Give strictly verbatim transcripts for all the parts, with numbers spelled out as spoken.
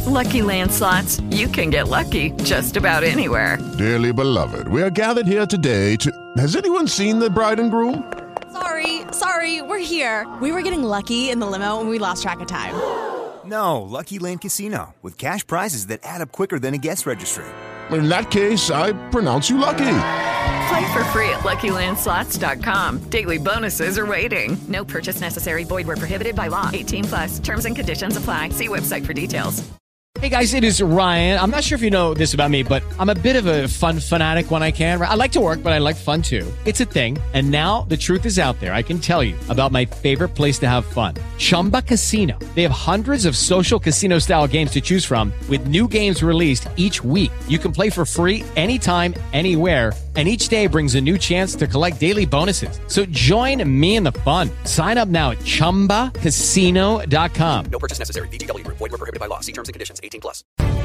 Lucky Land Slots, you can get lucky just about anywhere. Dearly beloved, we are gathered here today to... Has anyone seen the bride and groom? Sorry, sorry, we're here. We were getting lucky in the limo and we lost track of time. No, Lucky Land Casino, with cash prizes that add up quicker than a guest registry. In that case, I pronounce you lucky. Play for free at Lucky Land Slots dot com. Daily bonuses are waiting. No purchase necessary. Void where prohibited by law. eighteen plus. Terms and conditions apply. See website for details. Hey guys, it is Ryan. I'm not sure if you know this about me, but I'm a bit of a fun fanatic when I can. I like to work, but I like fun too. It's a thing. And now the truth is out there. I can tell you about my favorite place to have fun. Chumba Casino. They have hundreds of social casino style games to choose from with new games released each week. You can play for free anytime, anywhere. And each day brings a new chance to collect daily bonuses. So join me in the fun. Sign up now at chumba casino dot com. No purchase necessary. V G W. Void where prohibited by law. See terms and conditions. eighteen plus.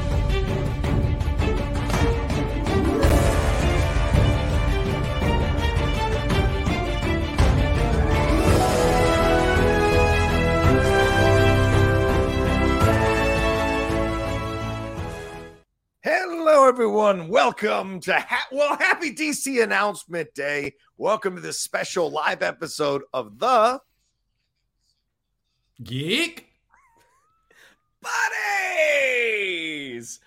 Hello, everyone. Welcome to ha- well, happy D C announcement day. Welcome to this special live episode of the Geek Buddies.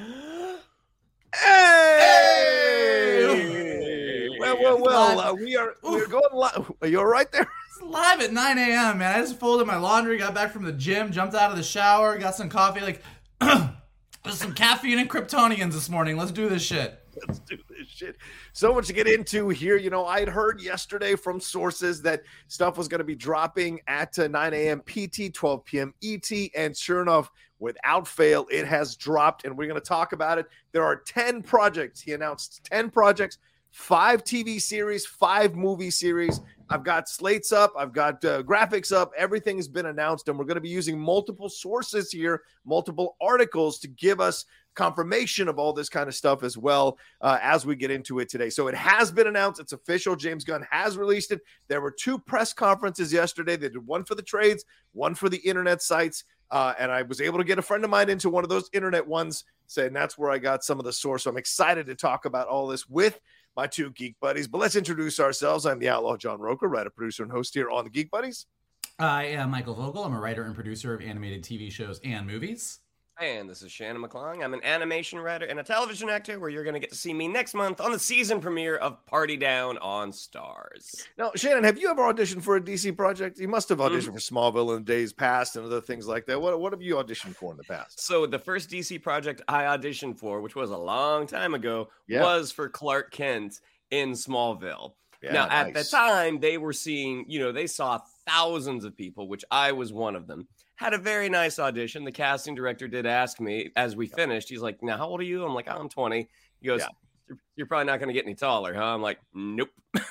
Hey! hey! Well, well, well. Uh, we are we're going live. Are you all right there? It's live at nine a.m. man. I just folded my laundry, got back from the gym, jumped out of the shower, got some coffee. Like, there's some caffeine and Kryptonians this morning. Let's do this shit. Let's do this shit. So much to get into here. You know, I had heard yesterday from sources that stuff was going to be dropping at uh, nine a.m. P T, twelve p.m. E T, and sure enough, without fail, it has dropped, and we're going to talk about it. There are ten projects. He announced ten projects, five T V series, five movie series. I've got slates up. I've got uh, graphics up. Everything has been announced, and we're going to be using multiple sources here, multiple articles to give us confirmation of all this kind of stuff as well uh, as we get into it today. So it has been announced. It's official. James Gunn has released it. There were two press conferences yesterday. They did one for the trades, one for the internet sites. Uh, and I was able to get a friend of mine into one of those internet ones, saying that's where I got some of the source. So I'm excited to talk about all this with my two Geek Buddies. But let's introduce ourselves. I'm the Outlaw John Roker, writer, producer, and host here on the Geek Buddies. I am Michael Vogel. I'm a writer and producer of animated T V shows and movies. And this is Shannon McClung. I'm an animation writer and a television actor where you're going to get to see me next month on the season premiere of Party Down on Stars. Now, Shannon, have you ever auditioned for a D C project? You must have auditioned mm-hmm. for Smallville in the days past and other things like that. What, what have you auditioned for in the past? So the first D C project I auditioned for, which was a long time ago, yeah. was for Clark Kent in Smallville. Yeah, now, nice. At the time, they were seeing, you know, they saw thousands of people, which I was one of them. Had a very nice audition. The casting director did ask me as we finished. He's like, now, how old are you? I'm like, I'm twenty. He goes, yeah. you're, you're probably not going to get any taller, huh? I'm like, nope.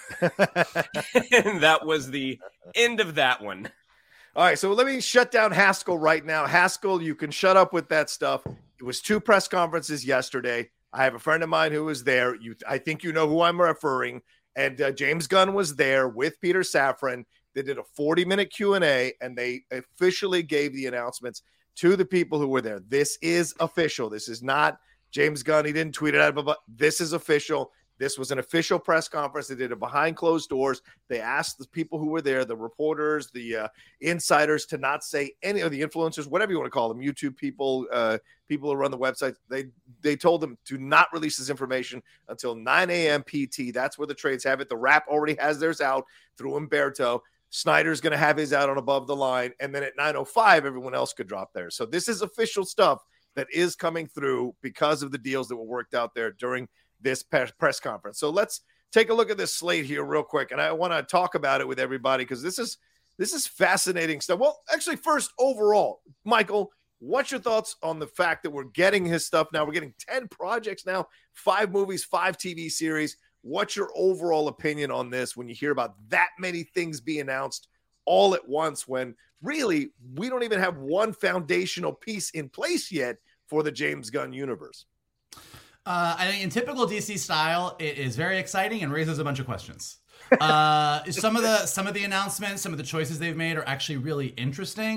And that was the end of that one. All right, so let me shut down Haskell right now. Haskell, you can shut up with that stuff. It was two press conferences yesterday. I have a friend of mine who was there. You, I think you know who I'm referring. And uh, James Gunn was there with Peter Safran. They did a forty-minute Q and A, and they officially gave the announcements to the people who were there. This is official. This is not James Gunn. He didn't tweet it out. But this is official. This was an official press conference. They did it behind closed doors. They asked the people who were there, the reporters, the uh, insiders, to not say any of the influencers, whatever you want to call them, YouTube people, uh, people who run the website. They they told them to not release this information until nine a.m. P T. That's where the trades have it. The Wrap already has theirs out through Umberto. Snyder's going to have his out on Above the Line. And then at nine oh five, everyone else could drop theirs. So this is official stuff that is coming through because of the deals that were worked out there during this press conference. So let's take a look at this slate here real quick. And I want to talk about it with everybody because this is this is fascinating stuff. Well, actually, first, overall, Michael, what's your thoughts on the fact that we're getting his stuff now? We're getting ten projects now, five movies, five T V series. What's your overall opinion on this when you hear about that many things being announced all at once when really we don't even have one foundational piece in place yet for the James Gunn universe? Uh, I think in typical D C style, it is very exciting and raises a bunch of questions. Uh, some of the some of the announcements, some of the choices they've made are actually really interesting.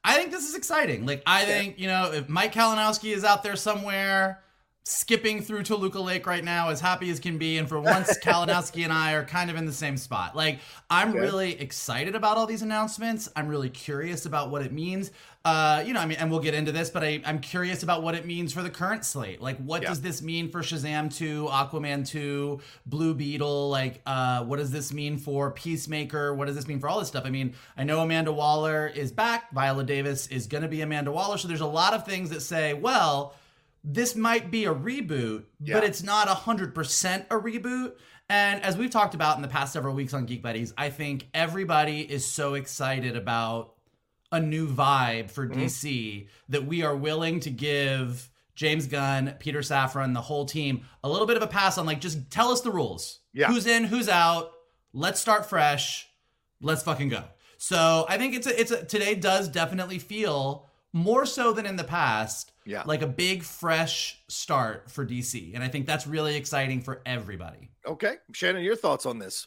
I think this is exciting. Like, I think, you know, if Mike Kalinowski is out there somewhere skipping through Toluca Lake right now, as happy as can be, and for once, Kalinowski and I are kind of in the same spot. Like, I'm okay. really excited about all these announcements. I'm really curious about what it means. Uh, you know, I mean, and we'll get into this, but I, I'm curious about what it means for the current slate. Like, what yeah. does this mean for Shazam two, Aquaman two, Blue Beetle? Like, uh, what does this mean for Peacemaker? What does this mean for all this stuff? I mean, I know Amanda Waller is back. Viola Davis is going to be Amanda Waller. So there's a lot of things that say, well, this might be a reboot, yeah. but it's not one hundred percent a reboot. And as we've talked about in the past several weeks on Geek Buddies, I think everybody is so excited about a new vibe for mm-hmm. D C that we are willing to give James Gunn, Peter Safran, the whole team a little bit of a pass on, like, just tell us the rules. Yeah. Who's in, who's out. Let's start fresh. Let's fucking go. So I think it's a, it's a, today does definitely feel more so than in the past, yeah. like a big, fresh start for D C. And I think that's really exciting for everybody. Okay. Shannon, your thoughts on this?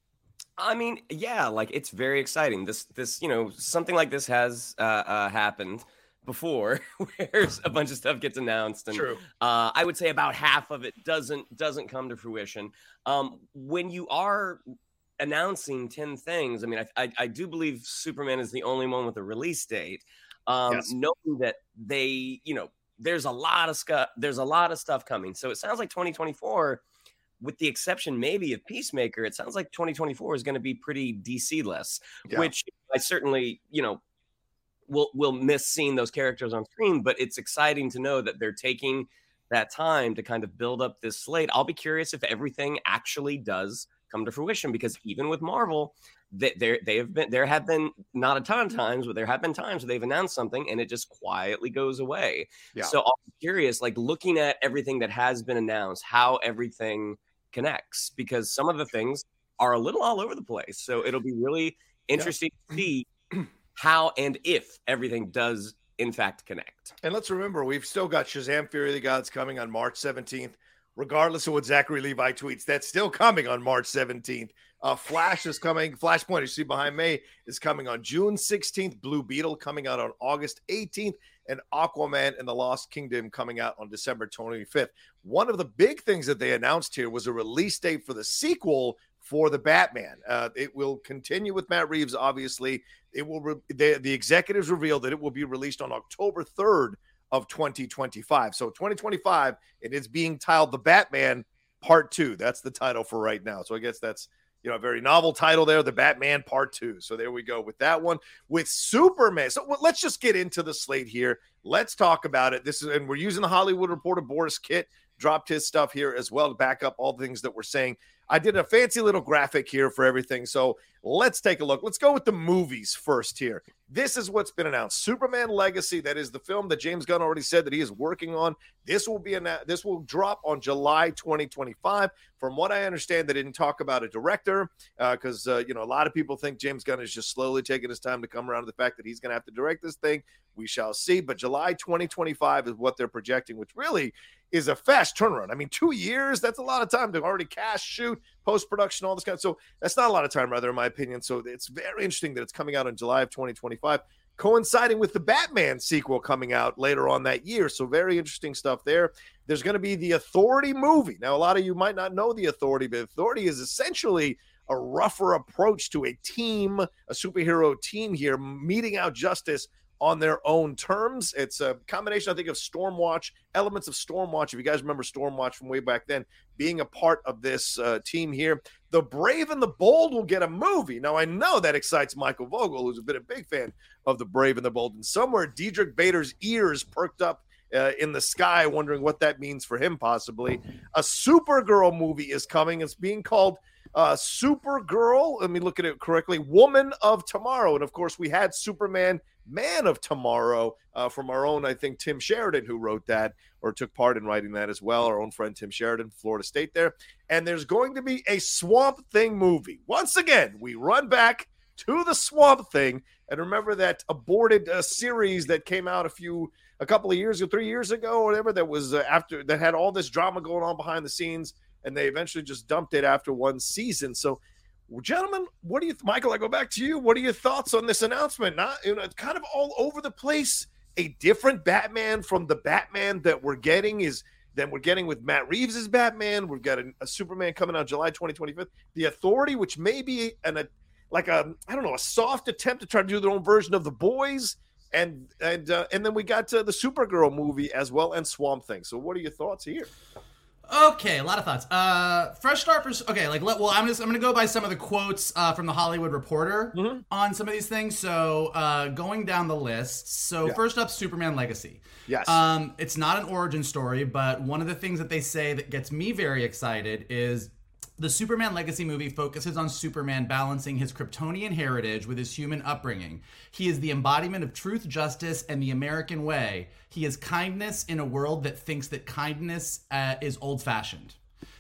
I mean, yeah, like, it's very exciting. This, this, you know, something like this has uh, uh, happened before, where a bunch of stuff gets announced. And True. Uh, I would say about half of it doesn't, doesn't come to fruition. Um, when you are announcing ten things, I mean, I, I, I do believe Superman is the only one with a release date. Um, yes. Knowing that they, you know, there's a lot of stuff, there's a lot of stuff coming. So it sounds like twenty twenty-four, with the exception maybe of Peacemaker, it sounds like twenty twenty-four is going to be pretty D C-less, yeah. which I certainly, you know, will will miss seeing those characters on screen. But it's exciting to know that they're taking that time to kind of build up this slate. I'll be curious if everything actually does come to fruition, because even with Marvel, they there they have been there have been not a ton of times, but there have been times where they've announced something and it just quietly goes away. Yeah. So I'm curious, like, looking at everything that has been announced, how everything connects, because some of the things are a little all over the place. So it'll be really interesting yeah. to see how and if everything does in fact connect. And let's remember, we've still got Shazam Fury of the Gods coming on March seventeenth. Regardless of what Zachary Levi tweets, that's still coming on March seventeenth. Uh, Flash is coming. Flashpoint, you see behind me, is coming on June sixteenth. Blue Beetle coming out on August eighteenth. And Aquaman and the Lost Kingdom coming out on December twenty-fifth. One of the big things that they announced here was a release date for the sequel for the Batman. Uh, it will continue with Matt Reeves, obviously. It will. Re- the, the executives revealed that it will be released on October third of twenty twenty-five. So twenty twenty-five, it is being titled The Batman Part two. That's the title for right now. So I guess that's, you know, a very novel title there, The Batman Part two. So there we go with that one. With Superman. So well, let's just get into the slate here. Let's talk about it. This is, and we're using the Hollywood Reporter. Boris Kitt dropped his stuff here as well to back up all the things that we're saying. I did a fancy little graphic here for everything. So let's take a look. Let's go with the movies first here. This is what's been announced. Superman Legacy, that is the film that James Gunn already said that he is working on. This will be an, this will drop on July twenty twenty-five. From what I understand, they didn't talk about a director because, uh, uh, you know, a lot of people think James Gunn is just slowly taking his time to come around to the fact that he's going to have to direct this thing. We shall see. But July twenty twenty-five is what they're projecting, which really is a fast turnaround. I mean, two years, that's a lot of time to already cast, shoot, post-production, all this kind of, so that's not a lot of time, rather, in my opinion. So it's very interesting that it's coming out in July of twenty twenty-five, coinciding with the Batman sequel coming out later on that year. So very interesting stuff there. There's going to be the Authority movie. Now, a lot of you might not know the Authority, but Authority is essentially a rougher approach to a team, a superhero team here, meeting out justice on their own terms. It's a combination, I think, of Stormwatch, elements of Stormwatch. If you guys remember Stormwatch from way back then, being a part of this uh, team here. The Brave and the Bold will get a movie. Now, I know that excites Michael Vogel, who's been a big fan of The Brave and the Bold. And somewhere, Diedrich Bader's ears perked up uh, in the sky, wondering what that means for him, possibly. A Supergirl movie is coming. It's being called uh, Supergirl. Let me look at it correctly. Woman of Tomorrow. And, of course, we had Superman Man of Tomorrow uh, from our own, I think, Tim Sheridan, who wrote that or took part in writing that as well. Our own friend Tim Sheridan, Florida State there. And there's going to be a Swamp Thing movie. Once again, we run back to the Swamp Thing. And remember that aborted uh, series that came out a few, a couple of years ago, three years ago, or whatever, that was uh, after, that had all this drama going on behind the scenes. And they eventually just dumped it after one season. So Well, gentlemen, what do you, Michael? I go back to you. What are your thoughts on this announcement? Not, you know, it's kind of all over the place. A different Batman from the Batman that we're getting is that we're getting with Matt Reeves' Batman. We've got a, a Superman coming out July twenty twenty-five. The Authority, which may be an a like a I don't know a soft attempt to try to do their own version of The Boys, and and uh, and then we got uh, the Supergirl movie as well, and Swamp Thing. So, what are your thoughts here? Okay, a lot of thoughts. Uh, fresh start for okay. Like, let, well, I'm just I'm gonna go by some of the quotes uh, from the Hollywood Reporter mm-hmm. on some of these things. So, uh, going down the list. So, yeah. First up, Superman Legacy. Yes. Um, it's not an origin story, but one of the things that they say that gets me very excited is the Superman Legacy movie focuses on Superman balancing his Kryptonian heritage with his human upbringing. He is the embodiment of truth, justice, and the American way. He is kindness in a world that thinks that kindness uh, is old-fashioned.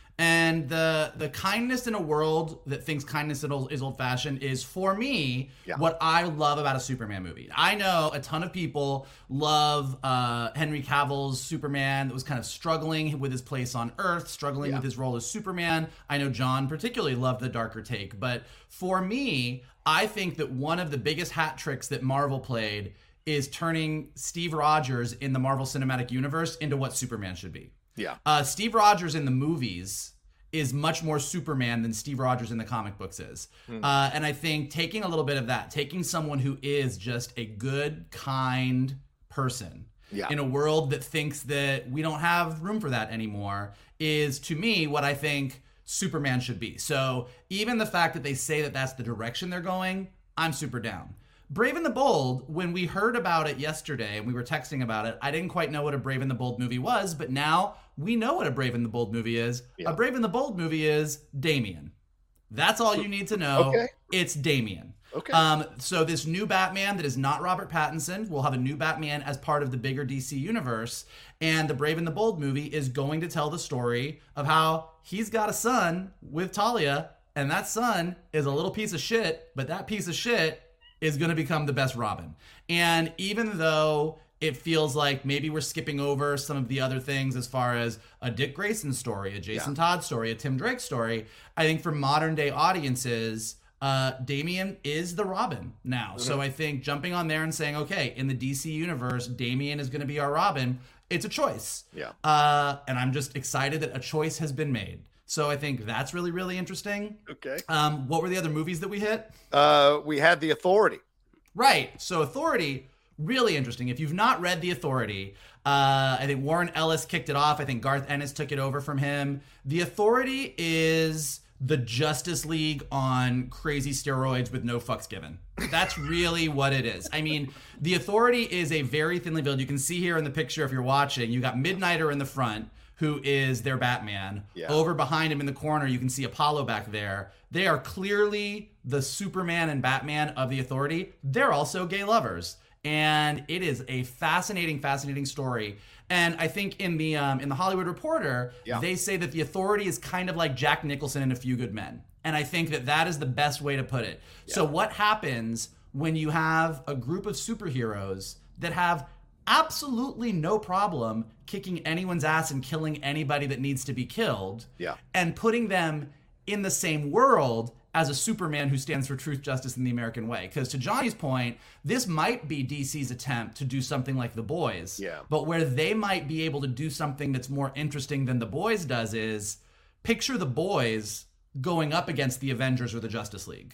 And the the kindness in a world that thinks kindness is old-fashioned is, for me, yeah. what I love about a Superman movie. I know a ton of people love uh, Henry Cavill's Superman that was kind of struggling with his place on Earth, struggling yeah. with his role as Superman. I know John particularly loved the darker take. But for me, I think that one of the biggest hat tricks that Marvel played is turning Steve Rogers in the Marvel Cinematic Universe into what Superman should be. Yeah. Uh, Steve Rogers in the movies is much more Superman than Steve Rogers in the comic books is. Mm. Uh, and I think taking a little bit of that, taking someone who is just a good, kind person yeah. in a world that thinks that we don't have room for that anymore, is, to me, what I think Superman should be. So even the fact that they say that that's the direction they're going, I'm super down. Brave and the Bold, when we heard about it yesterday and we were texting about it, I didn't quite know what a Brave and the Bold movie was, but now we know what a Brave and the Bold movie is. Yeah. A Brave and the Bold movie is Damian. That's all you need to know. Okay. It's Damian. Okay. Um, so this new Batman that is not Robert Pattinson, will have a new Batman as part of the bigger D C universe. And the Brave and the Bold movie is going to tell the story of how he's got a son with Talia, and that son is a little piece of shit, but that piece of shit is going to become the best Robin. And even though it feels like maybe we're skipping over some of the other things as far as a Dick Grayson story, a Jason yeah. Todd story, a Tim Drake story, I think for modern day audiences, uh, Damian is the Robin now. Mm-hmm. So I think jumping on there and saying, okay, in the D C universe, Damian is going to be our Robin, it's a choice. Yeah. Uh, and I'm just excited that a choice has been made. So I think that's really, really interesting. Okay. Um, what were the other movies that we hit? Uh, we had The Authority. Right. So Authority, really interesting. If you've not read The Authority, uh, I think Warren Ellis kicked it off. I think Garth Ennis took it over from him. The Authority is the Justice League on crazy steroids with no fucks given. That's really what it is. I mean, The Authority is a very thinly veiled. You can see here in the picture if you're watching, you got Midnighter in the front, who is their Batman. Yeah. Over behind him in the corner, you can see Apollo back there. They are clearly the Superman and Batman of the Authority. They're also gay lovers. And it is a fascinating, fascinating story. And I think in the um, in the Hollywood Reporter, yeah. they say that the Authority is kind of like Jack Nicholson in A Few Good Men. And I think that that is the best way to put it. Yeah. So what happens when you have a group of superheroes that have absolutely no problem kicking anyone's ass and killing anybody that needs to be killed, yeah. and putting them in the same world as a Superman who stands for truth, justice, and the American way? Because to Johnny's point, this might be D C's attempt to do something like The Boys, yeah. but where they might be able to do something that's more interesting than The Boys does is picture The Boys going up against the Avengers or the Justice League.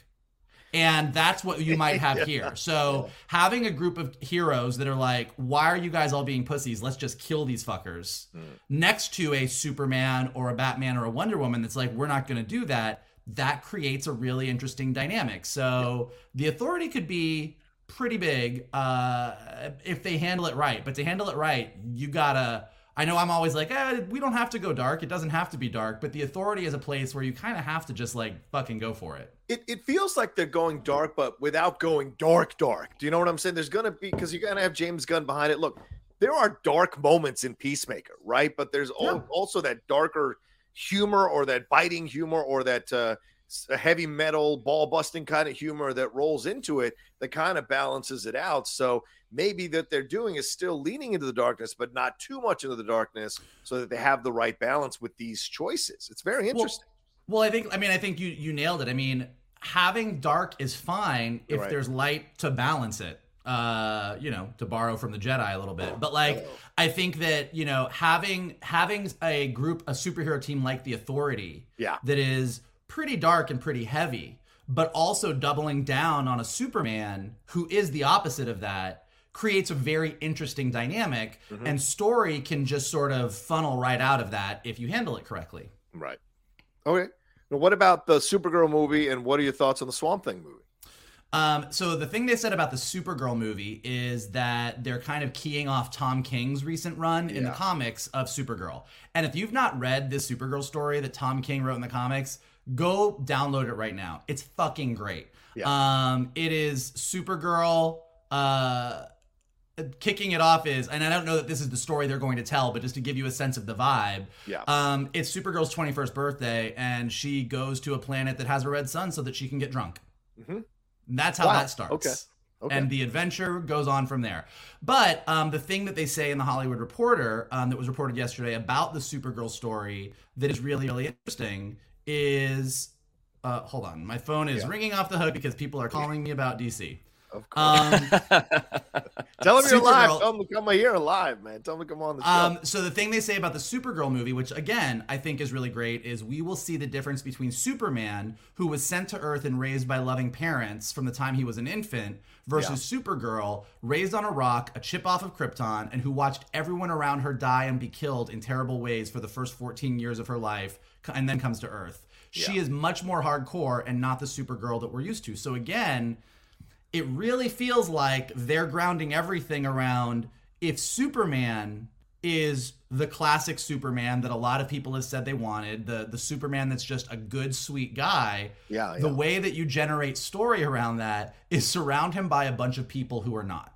And that's what you might have yeah. here. So having a group of heroes that are like, why are you guys all being pussies? Let's just kill these fuckers. Mm. Next to a Superman or a Batman or a Wonder Woman that's like, we're not going to do that. That creates a really interesting dynamic. So yeah. The Authority could be pretty big uh, if they handle it right. But to handle it right, you gotta... I know I'm always like, eh, we don't have to go dark. It doesn't have to be dark. But The Authority is a place where you kind of have to just like fucking go for it. It it feels like they're going dark, but without going dark, dark. Do you know what I'm saying? There's going to be, because you're going to have James Gunn behind it. Look, there are dark moments in Peacemaker, right? But there's yeah. also that darker humor or that biting humor or that uh, heavy metal ball busting kind of humor that rolls into it that kind of balances it out. So maybe that they're doing is still leaning into the darkness, but not too much into the darkness so that they have the right balance with these choices. It's very interesting. Well, well I think, I mean, I think you, you nailed it. I mean, having dark is fine if right. there's light to balance it. Uh, you know, to borrow from the Jedi a little bit. But like, oh. I think that, you know, having having a group, a superhero team like the Authority, yeah. that is pretty dark and pretty heavy, but also doubling down on a Superman who is the opposite of that, creates a very interesting dynamic, mm-hmm. and story can just sort of funnel right out of that if you handle it correctly. Right. Okay. Now, what about the Supergirl movie, and what are your thoughts on the Swamp Thing movie? Um, so the thing they said about the Supergirl movie is that they're kind of keying off Tom King's recent run in yeah. the comics of Supergirl. And if you've not read this Supergirl story that Tom King wrote in the comics, go download it right now. It's fucking great. Yeah. Um, it is Supergirl, uh, kicking it off is, and I don't know that this is the story they're going to tell, but just to give you a sense of the vibe, yeah. um, it's Supergirl's twenty-first birthday, and she goes to a planet that has a red sun so that she can get drunk. Mm-hmm. And that's how wow. that starts. Okay. Okay. And the adventure goes on from there. But um, the thing that they say in the Hollywood Reporter um, that was reported yesterday about the Supergirl story that is really, really interesting is, uh, hold on, my phone is yeah. ringing off the hook because people are calling me about D C. Of course. Um, Tell them you're live. Tell them to come here live, man. Tell them to come on the show. Um, so the thing they say about the Supergirl movie, which again I think is really great, is we will see the difference between Superman, who was sent to Earth and raised by loving parents from the time he was an infant, versus yeah. Supergirl, raised on a rock, a chip off of Krypton, and who watched everyone around her die and be killed in terrible ways for the first fourteen years of her life, and then comes to Earth. She yeah. is much more hardcore and not the Supergirl that we're used to. So again, it really feels like they're grounding everything around if Superman is the classic Superman that a lot of people have said they wanted, the, the Superman that's just a good, sweet guy, yeah, yeah. the way that you generate story around that is surround him by a bunch of people who are not.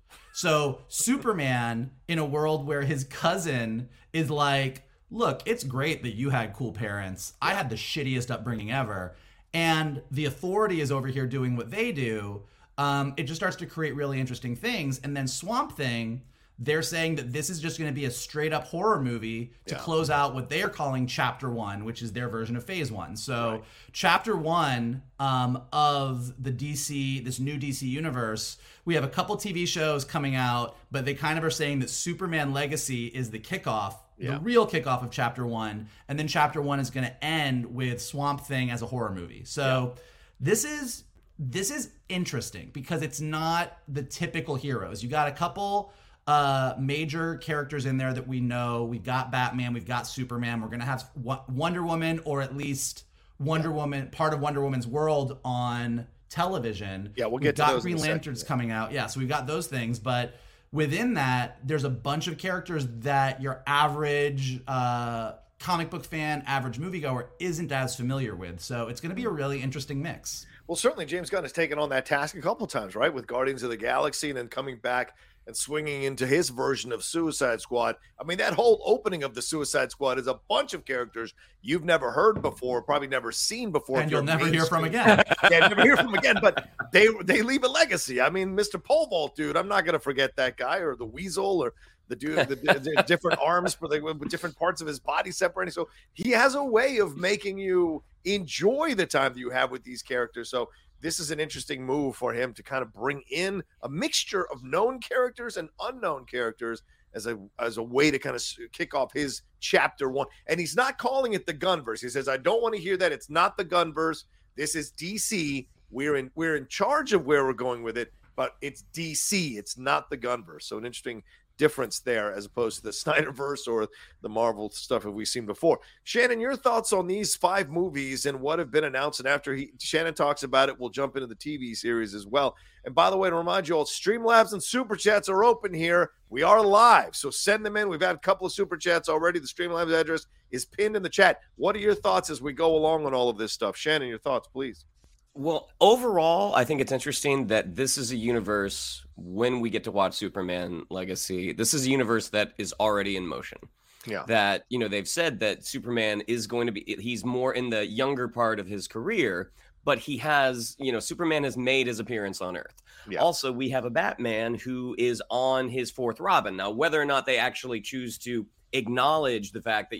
So Superman, in a world where his cousin is like, look, it's great that you had cool parents. I had the shittiest upbringing ever. And the Authority is over here doing what they do. Um, it just starts to create really interesting things. And then Swamp Thing, they're saying that this is just going to be a straight up horror movie to yeah. close out what they're calling Chapter One, which is their version of Phase One. So right. Chapter One um, of the D C, this new D C universe, we have a couple T V shows coming out, but they kind of are saying that Superman Legacy is the kickoff, yeah. the real kickoff of Chapter One. And then Chapter One is going to end with Swamp Thing as a horror movie. So yeah. this is... This is interesting because it's not the typical heroes. You got a couple uh, major characters in there that we know. We've got Batman, we've got Superman. We're going to have Wonder Woman, or at least Wonder yeah. Woman, part of Wonder Woman's world on television. Yeah, we'll get we've to got those Green Lanterns second, yeah. coming out. Yeah, so we've got those things. But within that, there's a bunch of characters that your average uh, comic book fan, average moviegoer isn't as familiar with. So it's going to be a really interesting mix. Well, certainly James Gunn has taken on that task a couple times, right? With Guardians of the Galaxy and then coming back and swinging into his version of Suicide Squad. I mean, that whole opening of the Suicide Squad is a bunch of characters you've never heard before, probably never seen before. And you'll never hear from again. Yeah, never hear from again, but they they leave a legacy. I mean, Mister Pole Vault, dude, I'm not going to forget that guy, or the Weasel, or the dude, the, the different arms for the with different parts of his body separating. So he has a way of making you enjoy the time that you have with these characters. So this is an interesting move for him to kind of bring in a mixture of known characters and unknown characters as a as a way to kind of kick off his Chapter One. And he's not calling it the Gunverse. He says, I don't want to hear that. It's not the Gunverse. This is D C. We're in we're in charge of where we're going with it, but it's D C. It's not the Gunverse. So an interesting difference there as opposed to the Snyderverse or the Marvel stuff that we've seen before. Shannon, your thoughts on these five movies and what have been announced? And after he Shannon talks about it, we'll jump into the T V series as well. And by the way, to remind you all, Streamlabs and Super Chats are open here. We are live, so send them in. We've had a couple of Super Chats already. The Streamlabs address is pinned in the chat. What are your thoughts as we go along on all of this stuff? Shannon, your thoughts, please. Well, overall, I think it's interesting that this is a universe, when we get to watch Superman Legacy, this is a universe that is already in motion. Yeah. That, you know, they've said that Superman is going to be, he's more in the younger part of his career, but he has, you know, Superman has made his appearance on Earth. Yeah. Also, we have a Batman who is on his fourth Robin. Now, whether or not they actually choose to acknowledge the fact that, you know,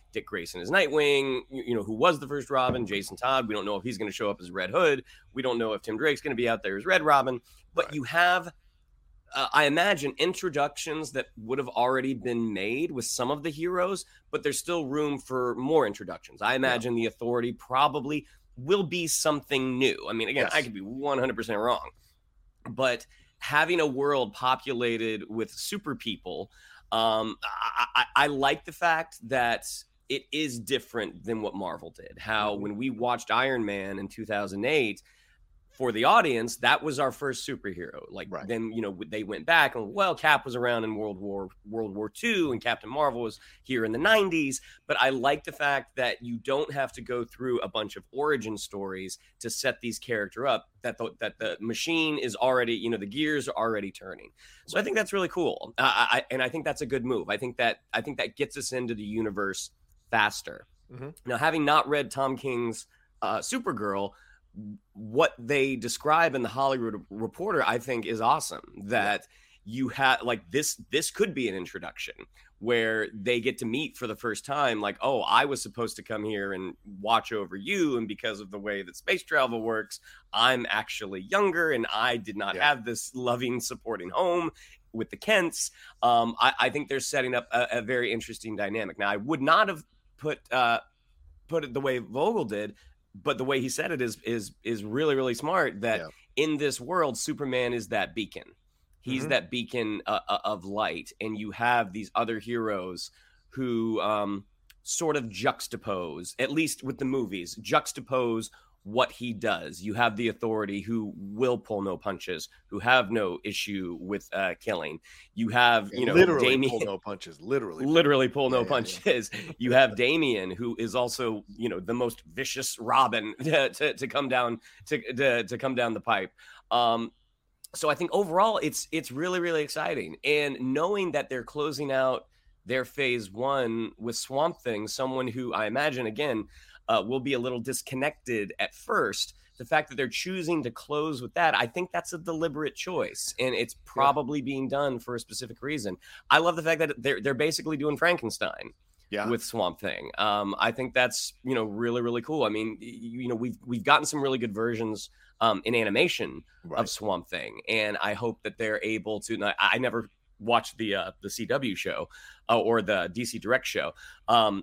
Dick Grayson is Nightwing, you, you know, who was the first Robin, Jason Todd. We don't know if he's going to show up as Red Hood. We don't know if Tim Drake's going to be out there as Red Robin. But right. you have, uh, I imagine, introductions that would have already been made with some of the heroes, but there's still room for more introductions. I imagine yeah. the Authority probably will be something new. I mean, again, yes. I could be one hundred percent wrong. But having a world populated with super people, um, I, I, I like the fact that it is different than what Marvel did. How when we watched Iron Man in two thousand eight, for the audience, that was our first superhero. Like right. then, you know, they went back and, well, Cap was around in World War World War Two and Captain Marvel was here in the nineties. But I like the fact that you don't have to go through a bunch of origin stories to set these characters up, that the, that the machine is already, you know, the gears are already turning. So I think that's really cool. Uh, I, and I think that's a good move. I think that I think that gets us into the universe faster. Mm-hmm. Now, having not read Tom King's uh, Supergirl, what they describe in the Hollywood Reporter, I think, is awesome. That yeah. you have like this, this could be an introduction where they get to meet for the first time. Like, oh, I was supposed to come here and watch over you. And because of the way that space travel works, I'm actually younger and I did not yeah. have this loving, supporting home with the Kents. Um, I, I think they're setting up a, a very interesting dynamic. Now, I would not have put, uh, put it the way Vogel did, but the way he said it is is is really, really smart, that yeah. in this world, Superman is that beacon. He's mm-hmm. that beacon uh, of light. And you have these other heroes who um, sort of juxtapose, at least with the movies, juxtapose what he does. You have the Authority who will pull no punches, who have no issue with uh, killing. You have, you know, literally Damian, pull no punches, literally, literally pull no yeah, punches. Yeah. You have Damian, who is also, you know, the most vicious Robin to, to, to come down to, to to come down the pipe. Um, so I think overall, it's it's really, really exciting, and knowing that they're closing out their phase one with Swamp Thing, someone who I imagine again. Uh, will be a little disconnected at first. The fact that they're choosing to close with that, I think that's a deliberate choice, and it's probably yeah. being done for a specific reason. I love the fact that they're they're basically doing Frankenstein yeah. with Swamp Thing. Um, I think that's, you know, really, really cool. I mean, you, you know, we've we've gotten some really good versions um, in animation right. of Swamp Thing, and I hope that they're able to. I, I never watched the uh, the C W show uh, or the D C Direct show. Um,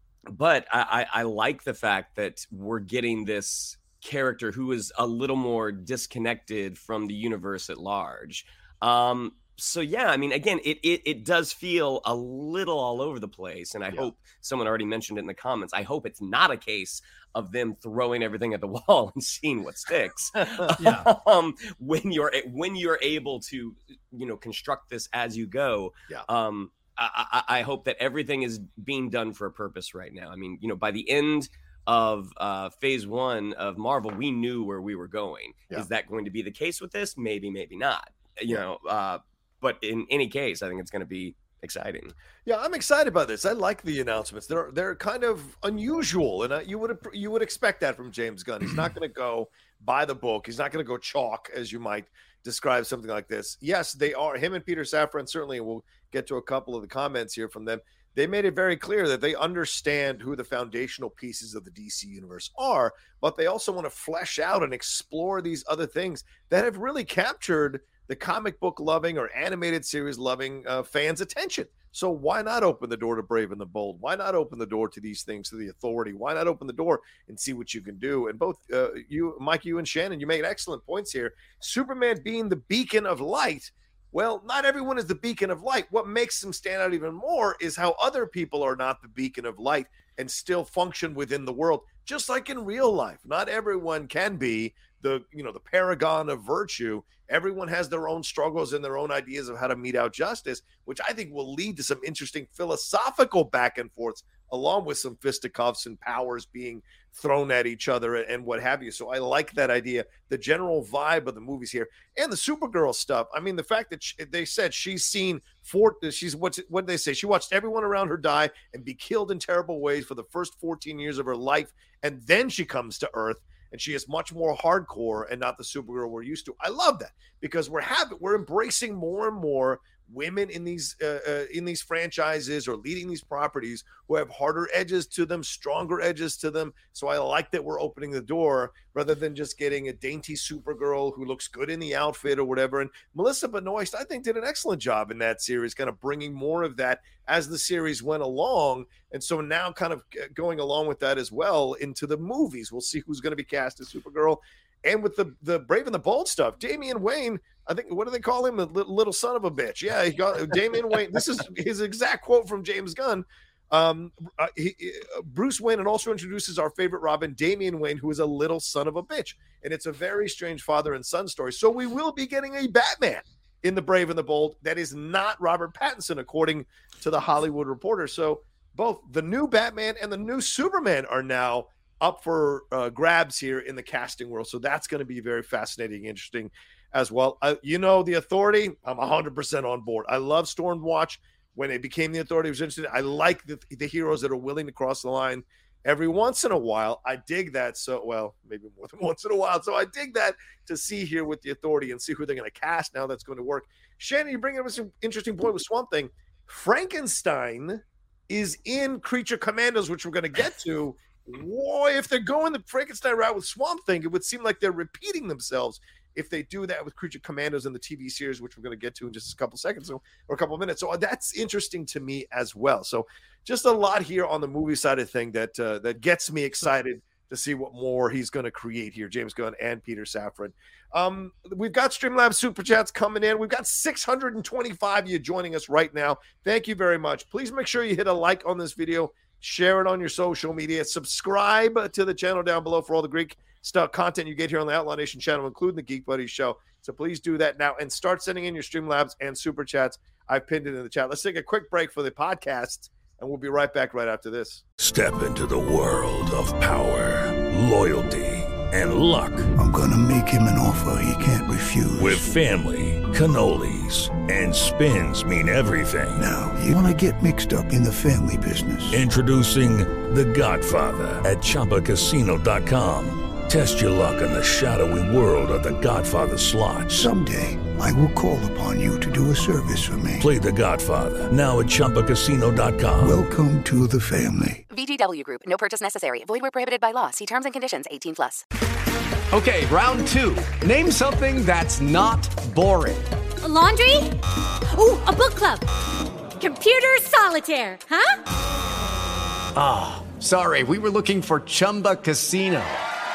But I, I, I like the fact that we're getting this character who is a little more disconnected from the universe at large. Um, so, yeah, I mean, again, it, it it does feel a little all over the place. And I yeah. hope someone already mentioned it in the comments. I hope it's not a case of them throwing everything at the wall and seeing what sticks. yeah. um, when you're when you're able to, you know, construct this as you go. Yeah. Um, I, I hope that everything is being done for a purpose right now. I mean, you know, by the end of uh, phase one of Marvel, we knew where we were going. Yeah. Is that going to be the case with this? Maybe, maybe not. You know, uh, but in any case, I think it's going to be exciting. Yeah, I'm excited about this. I like the announcements. They're they're kind of unusual, and uh, you would you would expect that from James Gunn. He's not going to go by the book. He's not going to go chalk, as you might describe something like this. Yes, they are. Him and Peter Safran, certainly, we'll get to a couple of the comments here from them. They made it very clear that they understand who the foundational pieces of the D C universe are, but they also want to flesh out and explore these other things that have really captured the comic book loving or animated series loving uh, fans' attention. So why not open the door to Brave and the Bold? Why not open the door to these things, to the Authority? Why not open the door and see what you can do? And both uh, you, Mike, you and Shannon, you made excellent points here. Superman being the beacon of light. Well, not everyone is the beacon of light. What makes him stand out even more is how other people are not the beacon of light and still function within the world, just like in real life. Not everyone can be the, you know, the paragon of virtue. Everyone has their own struggles and their own ideas of how to mete out justice, which I think will lead to some interesting philosophical back and forths, along with some fisticuffs and powers being thrown at each other and what have you. So I like that idea, the general vibe of the movies here, and the Supergirl stuff. I mean, the fact that she, they said she's seen four, she's what's what did they say? She watched everyone around her die and be killed in terrible ways for the first fourteen years of her life, and then she comes to Earth. And she is much more hardcore and not the Supergirl we're used to. I love that because we're having we're embracing more and more women in these uh, uh, in these franchises or leading these properties who have harder edges to them, stronger edges to them. So I like that we're opening the door rather than just getting a dainty Supergirl who looks good in the outfit or whatever. And Melissa Benoist, I think, did an excellent job in that series, kind of bringing more of that as the series went along. And so now kind of going along with that as well into the movies. We'll see who's going to be cast as Supergirl. And with the, the Brave and the Bold stuff, Damian Wayne, I think, what do they call him? A little, little son of a bitch. Yeah, he got Damian Wayne. This is his exact quote from James Gunn. Um, uh, he, uh, Bruce Wayne, and also introduces our favorite Robin, Damian Wayne, who is a little son of a bitch. And it's a very strange father and son story. So we will be getting a Batman in the Brave and the Bold that is not Robert Pattinson, according to the Hollywood Reporter. So both the new Batman and the new Superman are now up for uh, grabs here in the casting world. So that's going to be very fascinating, interesting as well. Uh, you know, the Authority, I'm one hundred percent on board. I love Stormwatch. When it became the Authority, I was interested. I like the, the heroes that are willing to cross the line every once in a while. I dig that. So, well, maybe more than once in a while. So I dig that to see here with the Authority and see who they're going to cast now that's going to work. Shannon, you bring up an interesting point with Swamp Thing. Frankenstein is in Creature Commandos, which we're going to get to. Boy, if they're going the Frankenstein route with Swamp Thing, it would seem like they're repeating themselves if they do that with Creature Commandos in the T V series, which we're going to get to in just a couple seconds or a couple of minutes. So that's interesting to me as well. So just a lot here on the movie side of thing that uh, that gets me excited to see what more he's going to create here, James Gunn and Peter Safran. Um, we've got Streamlabs Super Chats coming in. We've got six hundred twenty-five of you joining us right now. Thank you very much. Please make sure you hit a like on this video. Share it on your social media. Subscribe to the channel down below for all the Greek stuff content you get here on the Outlaw Nation channel, including the Geek Buddies show. So please do that now and start sending in your Streamlabs and Super Chats. I've pinned it in the chat. Let's take a quick break for the podcast, and we'll be right back right after this. Step into the world of power, loyalty, and luck. I'm going to make him an offer he can't refuse. With family, cannolis, and spins mean everything. Now, you want to get mixed up in the family business. Introducing The Godfather at Chumba Casino dot com. Test your luck in the shadowy world of The Godfather slot. Someday, I will call upon you to do a service for me. Play The Godfather, now at Chumba Casino dot com. Welcome to the family. V G W Group, no purchase necessary. Void where prohibited by law. See terms and conditions. eighteen plus. Okay, round two. Name something that's not boring. A laundry? Ooh, a book club. Computer solitaire, huh? Ah, oh, sorry, we were looking for Chumba Casino.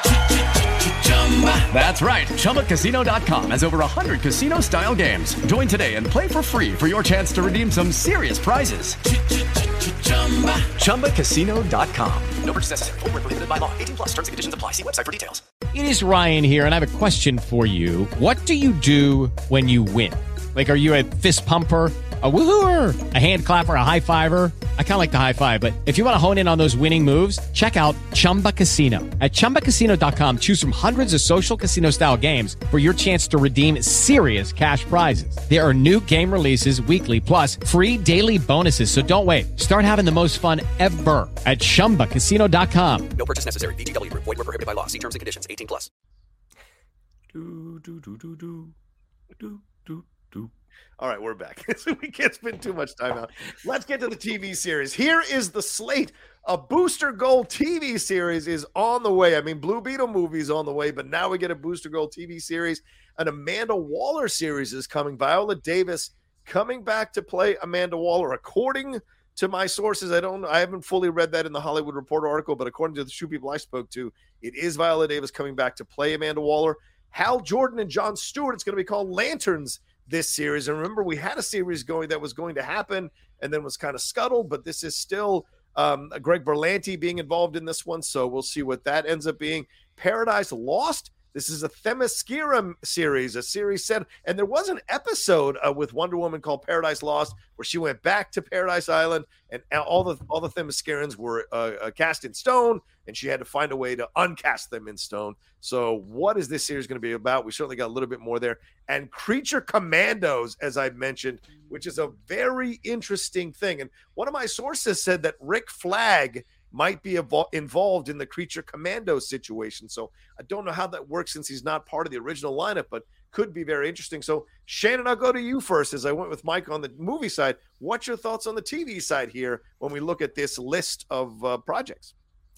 That's right. Chumba Casino dot com has over one hundred casino-style games. Join today and play for free for your chance to redeem some serious prizes. Chumba Casino dot com. No purchase necessary. Void where prohibited by law. eighteen plus. Terms and conditions apply. See website for details. It is Ryan here, and I have a question for you. What do you do when you win? Like, are you a fist pumper, a woohooer, a hand clapper, a high fiver? I kind of like the high five, but if you want to hone in on those winning moves, check out Chumba Casino. At Chumba Casino dot com, choose from hundreds of social casino-style games for your chance to redeem serious cash prizes. There are new game releases weekly, plus free daily bonuses. So don't wait. Start having the most fun ever at Chumba Casino dot com. No purchase necessary. V G W Group. Void where prohibited by law. See terms and conditions. eighteen plus. Do, do, do, do, do, do, do, do. All right, we're back. We can't spend too much time out. Let's get to the T V series. Here is the slate. A Booster Gold T V series is on the way. I mean, Blue Beetle movie is on the way, but now we get a Booster Gold T V series. An Amanda Waller series is coming. Viola Davis coming back to play Amanda Waller. According to my sources, I don't, I haven't fully read that in the Hollywood Reporter article, but according to the two people I spoke to, it is Viola Davis coming back to play Amanda Waller. Hal Jordan and Jon Stewart. It's going to be called Lanterns this series. And remember, we had a series going that was going to happen and then was kind of scuttled, but this is still um, Greg Berlanti being involved in this one. So we'll see what that ends up being. Paradise Lost. This is a Themyscira series, a series set, and there was an episode uh, with Wonder Woman called Paradise Lost, where she went back to Paradise Island, and all the all the Themyscirans were uh, uh, cast in stone, and she had to find a way to uncast them in stone. So, what is this series going to be about? We certainly got a little bit more there, and Creature Commandos, as I mentioned, which is a very interesting thing. And one of my sources said that Rick Flag might be evol- involved in the Creature Commando situation. So I don't know how that works since he's not part of the original lineup, but could be very interesting. So, Shannon, I'll go to you first as I went with Mike on the movie side. What's your thoughts on the T V side here when we look at this list of uh, projects?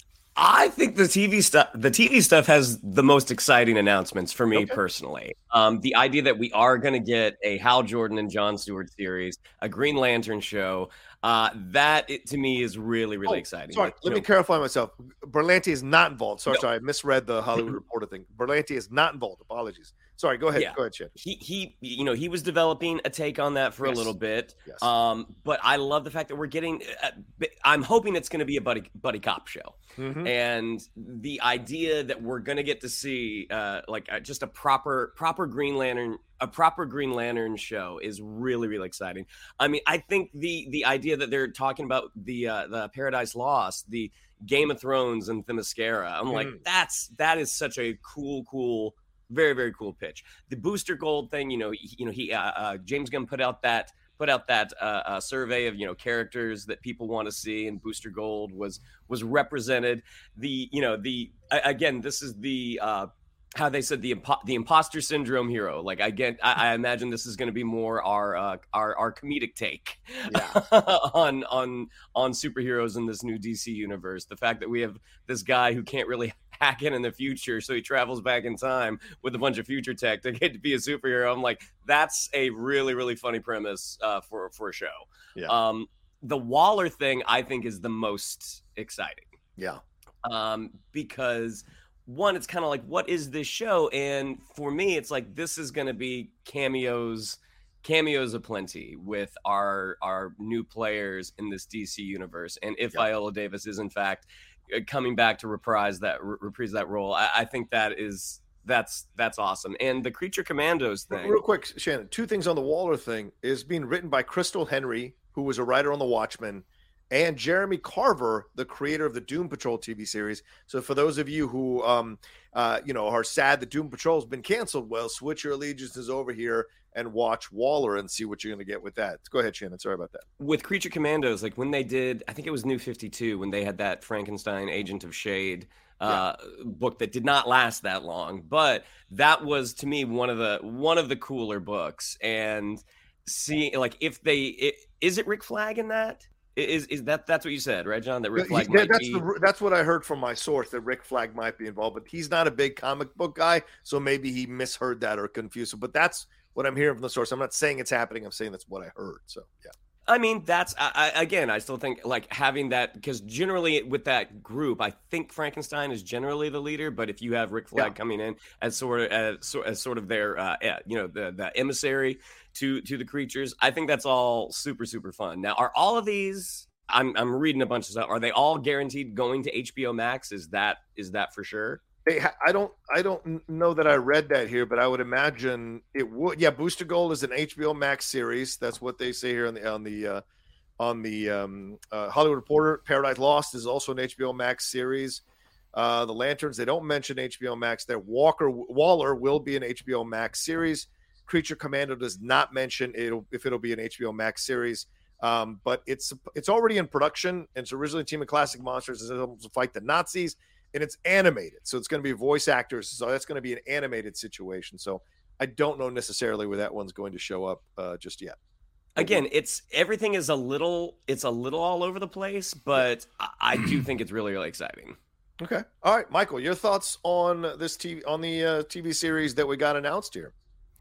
I think the T V stuff, the T V stuff has the most exciting announcements for me okay. personally. Um, the idea that we are going to get a Hal Jordan and Jon Stewart series, a Green Lantern show, uh, that it, to me is really, really oh, exciting. Sorry, like, let know, me clarify myself. Berlanti is not involved. Sorry, no. sorry, I misread the Hollywood Reporter thing. Berlanti is not involved. Apologies. Sorry, go ahead. Yeah. Go ahead, Shannon. He he, you know, he was developing a take on that for yes. a little bit. Yes. Um, but I love the fact that we're getting. Uh, I'm hoping it's going to be a buddy buddy cop show, mm-hmm. and the idea that we're going to get to see uh, like uh, just a proper proper Green Lantern. A proper Green Lantern show is really, really exciting. I mean, I think the the idea that they're talking about the uh, the Paradise Lost, the Game of Thrones, and Themyscira, I'm mm. like, that's that is such a cool, cool, very, very cool pitch. The Booster Gold thing, you know, he, you know, he uh, uh, James Gunn put out that put out that uh, uh, survey of you know characters that people want to see, and Booster Gold was was represented. The you know the again, this is the uh, how they said the impo- the imposter syndrome hero. Like I get, I, I imagine this is going to be more our uh, our our comedic take yeah. on on on superheroes in this new D C universe. The fact that we have this guy who can't really hack in in the future, so he travels back in time with a bunch of future tech to get to be a superhero. I'm like, that's a really really funny premise uh, for for a show. Yeah. Um, the Waller thing I think is the most exciting. Yeah. Um, because. One, it's kind of like, what is this show? And for me, it's like, this is going to be cameos, cameos aplenty with our our new players in this D C universe. And if yep. Viola Davis is in fact coming back to reprise that reprise that role, I, I think that is that's that's awesome. And the Creature Commandos thing, real quick, Shannon. Two things on the Waller thing is being written by Crystal Henry, who was a writer on The Watchmen, and Jeremy Carver, the creator of the Doom Patrol T V series. So for those of you who, um, uh, you know, are sad that Doom Patrol has been canceled, well, switch your allegiances over here and watch Waller and see what you're going to get with that. Go ahead, Shannon. Sorry about that. With Creature Commandos, like when they did, I think it was New fifty-two, when they had that Frankenstein Agent of Shade uh, yeah. book that did not last that long, but that was to me one of the one of the cooler books. And see, like if they, it, is it Rick Flag in that? Is is that that's what you said, right, John? That Rick Flag yeah, might that's be... the, that's what I heard from my source, that Rick Flag might be involved, but he's not a big comic book guy, so maybe he misheard that or confused. But that's what I'm hearing from the source. I'm not saying it's happening. I'm saying that's what I heard. So yeah. I mean, that's I, I, again, I still think like having that, because generally with that group, I think Frankenstein is generally the leader. But if you have Rick Flag yeah. coming in as sort of as, as sort of their uh, you know the the emissary to to the creatures, I think that's all super super fun. Now, are all of these? I'm I'm reading a bunch of stuff. Are they all guaranteed going to H B O Max? Is that is that for sure? They ha- I don't I don't know that I read that here, but I would imagine it would. Yeah, Booster Gold is an H B O Max series. That's what they say here on the on the uh, on the um, uh, Hollywood Reporter. Paradise Lost is also an H B O Max series. Uh, the Lanterns, they don't mention H B O Max there. Walker Waller will be an H B O Max series. Creature Commando does not mention it'll, if it'll be an H B O Max series. Um, but it's it's already in production. And it's originally a team of classic monsters to fight the Nazis, and it's animated, so it's going to be voice actors. So that's going to be an animated situation. So I don't know necessarily where that one's going to show up uh, just yet. Again, it's everything is a little it's a little all over the place, but I, I do think it's really really exciting. Okay, all right, Michael, your thoughts on this T V on the uh, T V series that we got announced here?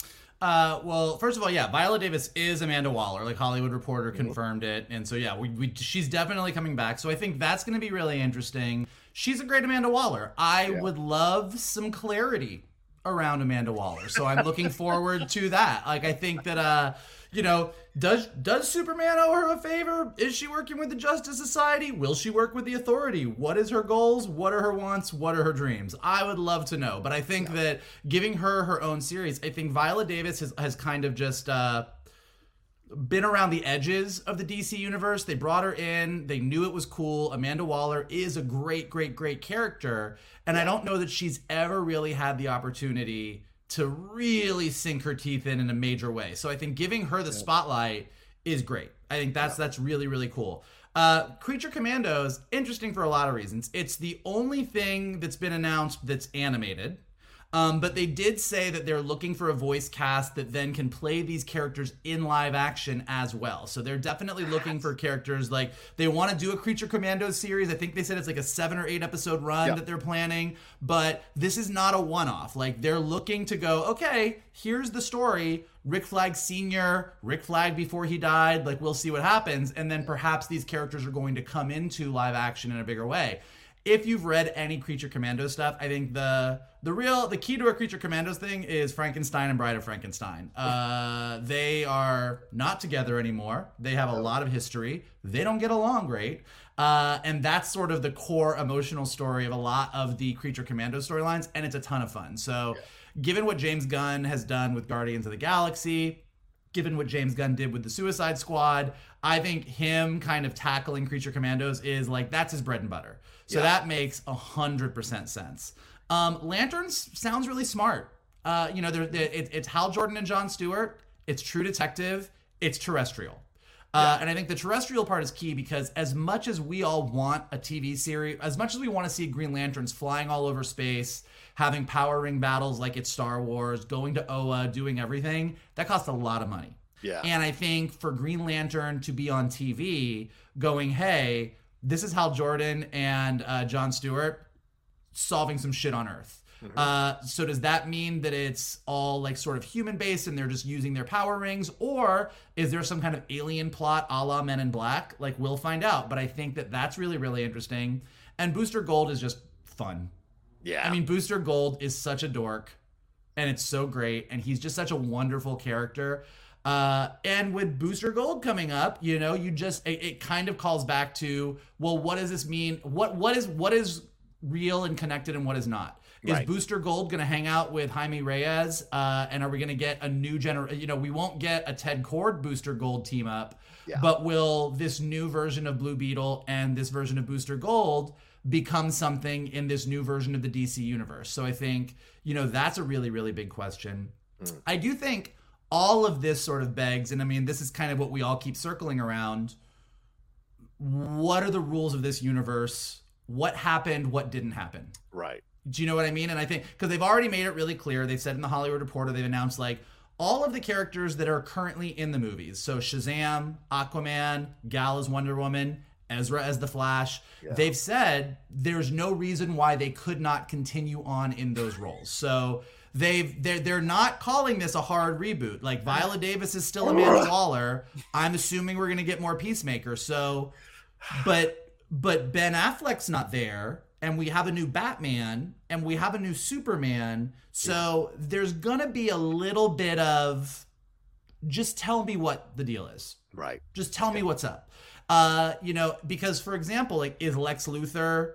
Uh, well, first of all, yeah, Viola Davis is Amanda Waller, like Hollywood Reporter confirmed it. And so, yeah, we, we she's definitely coming back. So I think that's going to be really interesting. She's a great Amanda Waller. I yeah. would love some clarity around Amanda Waller. So I'm looking forward to that. Like, I think that, uh, you know, does does Superman owe her a favor? Is she working with the Justice Society? Will she work with the Authority? What is her goals? What are her wants? What are her dreams? I would love to know. But I think yeah. that giving her her own series, I think Viola Davis has, has kind of just uh, been around the edges of the D C universe. They brought her in. They knew it was cool. Amanda Waller is a great, great, great character. And yeah. I don't know that she's ever really had the opportunity to really sink her teeth in in a major way. So I think giving her the spotlight is great. I think that's that's really, really cool. Uh, Creature Commandos, interesting for a lot of reasons. It's the only thing that's been announced that's animated. Um, but they did say that they're looking for a voice cast that then can play these characters in live action as well. So they're definitely looking for characters like they want to do a Creature Commandos series. I think they said it's like a seven or eight episode run Yep. that they're planning, but this is not a one-off. Like they're looking to go, okay, here's the story. Rick Flag Senior, Rick Flag before he died, like we'll see what happens. And then perhaps these characters are going to come into live action in a bigger way. If you've read any Creature Commando stuff, I think the the real the key to a Creature Commandos thing is Frankenstein and Bride of Frankenstein. Uh, they are not together anymore. They have a lot of history. They don't get along great. Uh, and that's sort of the core emotional story of a lot of the Creature Commando storylines, and it's a ton of fun. So yeah. Given what James Gunn has done with Guardians of the Galaxy, given what James Gunn did with the Suicide Squad, I think him kind of tackling Creature Commandos is like, that's his bread and butter. So yeah. that makes one hundred percent sense. Um, Lanterns sounds really smart. Uh, you know, they're, they're, it, it's Hal Jordan and Jon Stewart. It's True Detective. It's terrestrial. Uh, yeah. And I think the terrestrial part is key because as much as we all want a T V series, as much as we want to see Green Lanterns flying all over space, having power ring battles like it's Star Wars, going to Oa, doing everything, that costs a lot of money. Yeah. And I think for Green Lantern to be on T V going, hey, this is Hal Jordan and uh, Jon Stewart solving some shit on Earth. Mm-hmm. Uh, so does that mean that it's all like sort of human based and they're just using their power rings? Or is there some kind of alien plot a la Men in Black? Like we'll find out. But I think that that's really, really interesting. And Booster Gold is just fun. Yeah. I mean, Booster Gold is such a dork and it's so great. And he's just such a wonderful character. Uh, and with Booster Gold coming up, you know, you just, it, it kind of calls back to, well, what does this mean? What, what is, what is real and connected and what is not? Is right. Booster Gold going to hang out with Jaime Reyes? Uh, and are we going to get a new generation? You know, we won't get a Ted Kord Booster Gold team up, yeah. but will this new version of Blue Beetle and this version of Booster Gold become something in this new version of the D C universe? So I think, you know, that's a really, really big question. Mm. I do think all of this sort of begs, and I mean, this is kind of what we all keep circling around. What are the rules of this universe? What happened? What didn't happen? Right. Do you know what I mean? And I think, because they've already made it really clear, they've said in the Hollywood Reporter, they've announced like all of the characters that are currently in the movies. So Shazam, Aquaman, Gal as Wonder Woman, Ezra as the Flash. Yeah. They've said there's no reason why they could not continue on in those roles. So they've they're they're not calling this a hard reboot. Like Viola Davis is still Amanda Waller. I'm assuming we're gonna get more Peacemaker. So, but but Ben Affleck's not there, and we have a new Batman, and we have a new Superman. So there's gonna be a little bit of just tell me what the deal is. Right. Just tell me what's up. Uh, you know, because for example, like is Lex Luthor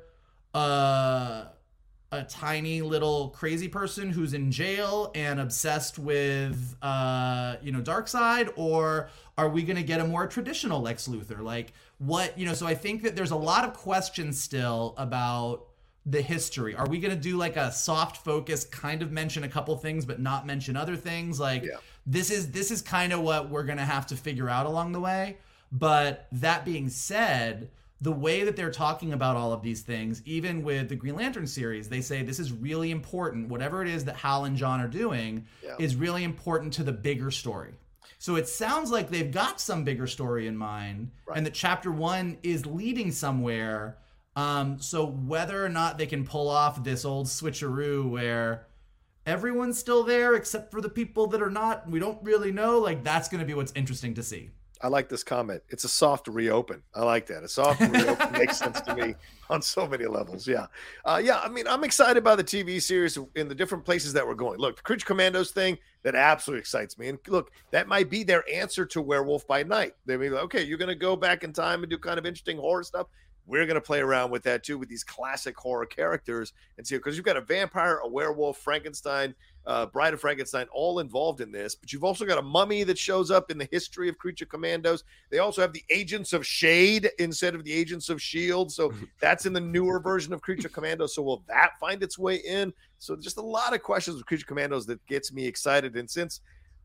uh a tiny little crazy person who's in jail and obsessed with, uh, you know, Darkseid? Or are we going to get a more traditional Lex Luthor? Like what, you know, so I think that there's a lot of questions still about the history. Are we going to do like a soft focus, kind of mention a couple things, but not mention other things? Like yeah. this is, this is kind of what we're going to have to figure out along the way. But that being said, the way that they're talking about all of these things, even with the Green Lantern series, they say this is really important. Whatever it is that Hal and John are doing yeah. is really important to the bigger story. So it sounds like they've got some bigger story in mind, right. and that chapter one is leading somewhere. Um, so whether or not they can pull off this old switcheroo where everyone's still there except for the people that are not, we don't really know, like that's going to be what's interesting to see. I like this comment. It's a soft reopen. I like that. A soft reopen makes sense to me on so many levels. Yeah. Uh, yeah. I mean, I'm excited by the T V series in the different places that we're going. Look, the Creature Commandos thing, that absolutely excites me. And look, that might be their answer to Werewolf by Night. They may be like, okay, you're going to go back in time and do kind of interesting horror stuff. We're going to play around with that too, with these classic horror characters and see, because you've got a vampire, a werewolf, Frankenstein, uh, Bride of Frankenstein, all involved in this. But you've also got a mummy that shows up in the history of Creature Commandos. They also have the Agents of Shade instead of the Agents of S H I E L D. So that's in the newer version of Creature Commandos. So will that find its way in? So just a lot of questions with Creature Commandos that gets me excited. And since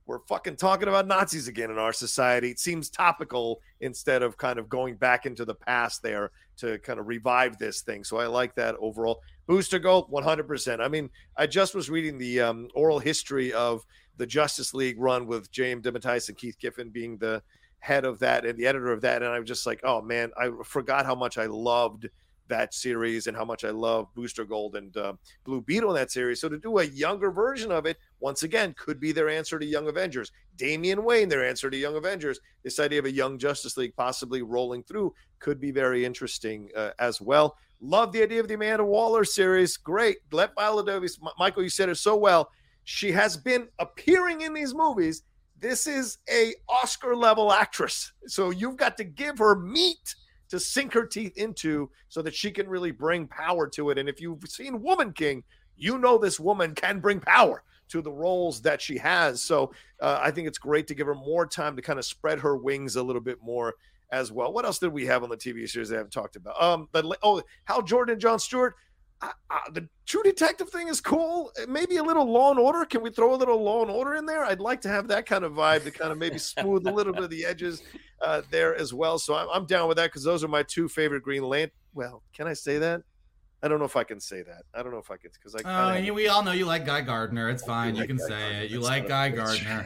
we're fucking talking about Nazis again in our society. It seems topical instead of kind of going back into the past there to kind of revive this thing. So I like that overall. Booster Gold, one hundred percent. I mean, I just was reading the um, oral history of the Justice League run with James DeMatteis and Keith Giffen being the head of that and the editor of that. And I was just like, oh, man, I forgot how much I loved that series and how much I love Booster Gold and uh, Blue Beetle in that series. So to do a younger version of it, once again, could be their answer to Young Avengers. Damian Wayne, their answer to Young Avengers. This idea of a young Justice League possibly rolling through could be very interesting uh, as well. Love the idea of the Amanda Waller series. Great. Let Viola Davis, Michael, you said it so well. She has been appearing in these movies. This is a Oscar level actress. So you've got to give her meat to sink her teeth into so that she can really bring power to it. And if you've seen Woman King, you know this woman can bring power to the roles that she has. So uh, I think it's great to give her more time to kind of spread her wings a little bit more as well. What else did we have on the T V series that I haven't talked about? Um, the, oh, Hal Jordan and Jon Stewart. Uh, uh, the True Detective thing is cool. Maybe a little Law and Order. Can we throw a little Law and Order in there? I'd like to have that kind of vibe to kind of maybe smooth a little bit of the edges uh, there as well. So I'm, I'm down with that because those are my two favorite Green Lantern. Well, can I say that? I don't know if I can say that. I don't know if I can because I. Oh, uh, we all know you like Guy Gardner. It's fine. You like can Guy say Gardner. it. You That's like Guy Gardner.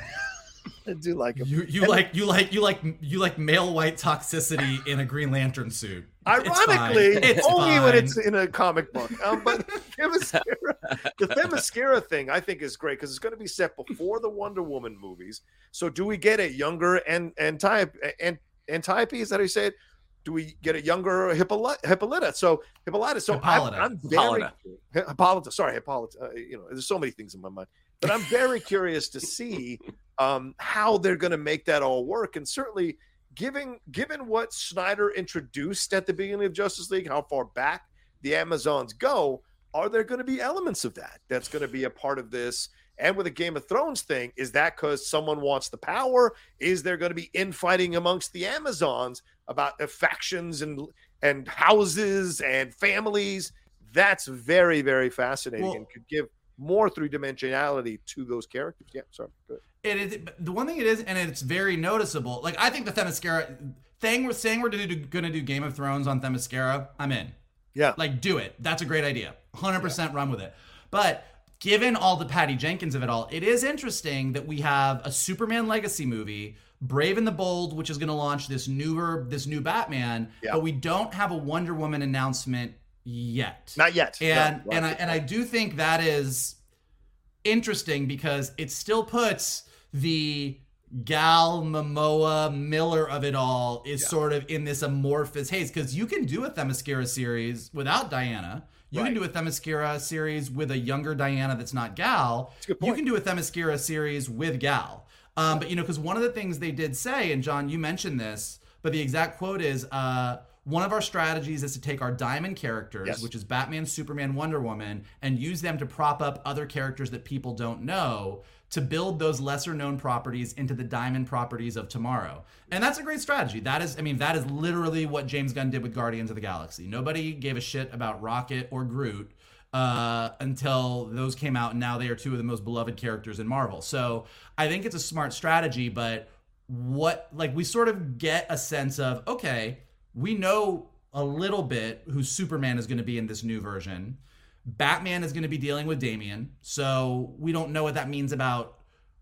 I do like him. You, you like you like you like you like male white toxicity in a Green Lantern suit. Ironically, it's it's only fine. when it's in a comic book. Um, but Themyscira, the Themyscira thing, I think, is great because it's going to be set before the Wonder Woman movies. So, do we get a younger and Antiope? And Antiope, is that how you say it? Do we get a younger Hippolyta? Hippolyta? So Hippolyta. So Hippolyta. I'm, I'm very Hippolyta. Sorry, Hippolyta. Uh, you know, there's so many things in my mind, but I'm very curious to see um, how they're going to make that all work. And certainly, given given what Snyder introduced at the beginning of Justice League, how far back the Amazons go, are there going to be elements of that that's going to be a part of this? And with the Game of Thrones thing, is that because someone wants the power? Is there going to be infighting amongst the Amazons about the factions and and houses and families? That's very, very fascinating well, and could give more three-dimensionality to those characters. Yeah, sorry. Good. It is the one thing it is, and it's very noticeable. Like I think the Themyscira thing, we're saying we're going to do Game of Thrones on Themyscira. I'm in. Yeah, like do it. That's a great idea. one hundred percent yeah. run with it. But given all the Patty Jenkins of it all, it is interesting that we have a Superman legacy movie, Brave and the Bold, which is going to launch this newer, this new Batman, yeah. but we don't have a Wonder Woman announcement yet. Not yet. And no, and I and I do think that is interesting because it still puts the Gal, Momoa, Miller of it all is yeah. sort of in this amorphous haze because you can do a Themyscira series without Diana. You right. can do a Themyscira series with a younger Diana that's not Gal. That's a good point. You can do a Themyscira series with Gal. Um, but, you know, because one of the things they did say, and John, you mentioned this, but the exact quote is, uh, one of our strategies is to take our diamond characters, yes. which is Batman, Superman, Wonder Woman, and use them to prop up other characters that people don't know to build those lesser known properties into the diamond properties of tomorrow. And that's a great strategy. That is, I mean, that is literally what James Gunn did with Guardians of the Galaxy. Nobody gave a shit about Rocket or Groot uh, until those came out, and now they are two of the most beloved characters in Marvel. So I think it's a smart strategy, but what, like, we sort of get a sense of, okay, we know a little bit who Superman is going to be in this new version. Batman is going to be dealing with Damian, so we don't know what that means about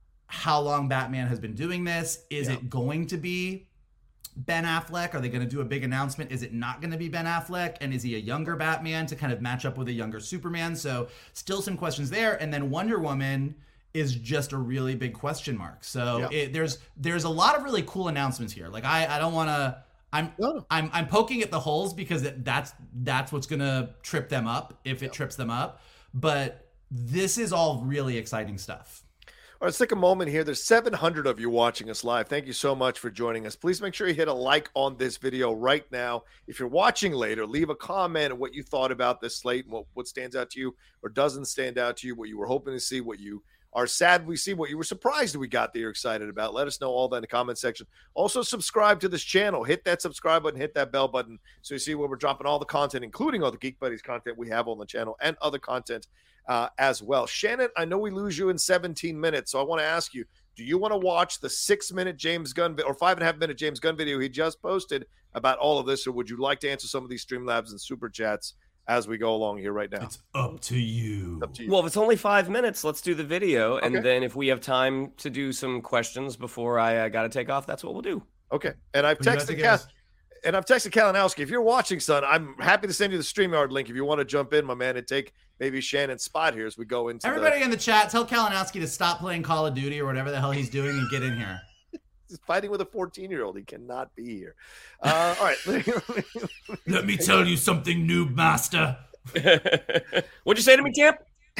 how long Batman has been doing this. Is yeah. it going to be Ben Affleck? Are they going to do a big announcement? Is it not going to be Ben Affleck? And is he a younger Batman to kind of match up with a younger Superman? So still some questions there. And then Wonder Woman is just a really big question mark. So yeah. it, there's there's a lot of really cool announcements here. Like I, I don't want to... I'm oh. I'm I'm poking at the holes because that's that's what's gonna trip them up if it yep. trips them up. But this is all really exciting stuff. All right, let's take a moment here. There's seven hundred of you watching us live. Thank you so much for joining us. Please make sure you hit a like on this video right now. If you're watching later, leave a comment on what you thought about this slate and what, what stands out to you or doesn't stand out to you, what you were hoping to see, what you are sad we see, what you were surprised that we got that you're excited about. Let us know all that in the comment section. Also, subscribe to this channel. Hit that subscribe button, hit that bell button so you see where we're dropping all the content, including all the Geek Buddies content we have on the channel and other content uh, as well. Shannon, I know we lose you in seventeen minutes, so I want to ask you, Do you want to watch the six-minute James Gunn or five and a half minute James Gunn video he just posted about all of this, or would you like to answer some of these Streamlabs and Super Chats as we go along here right now? It's up to you. It's up to you. Well, if it's only five minutes, let's do the video. Okay. And then if we have time to do some questions before I uh, got to take off, that's what we'll do. Okay. And I've What do you texted have to Cal- and I've texted Kalinowski. If you're watching, son, I'm happy to send you the StreamYard link if you want to jump in, my man, and take maybe Shannon's spot here as we go into Everybody the- in the chat, tell Kalinowski to stop playing Call of Duty or whatever the hell he's doing and get in here. He's fighting with a fourteen-year-old. He cannot be here. Uh, all right. Let me tell you something, noob master. What'd you say to me, champ?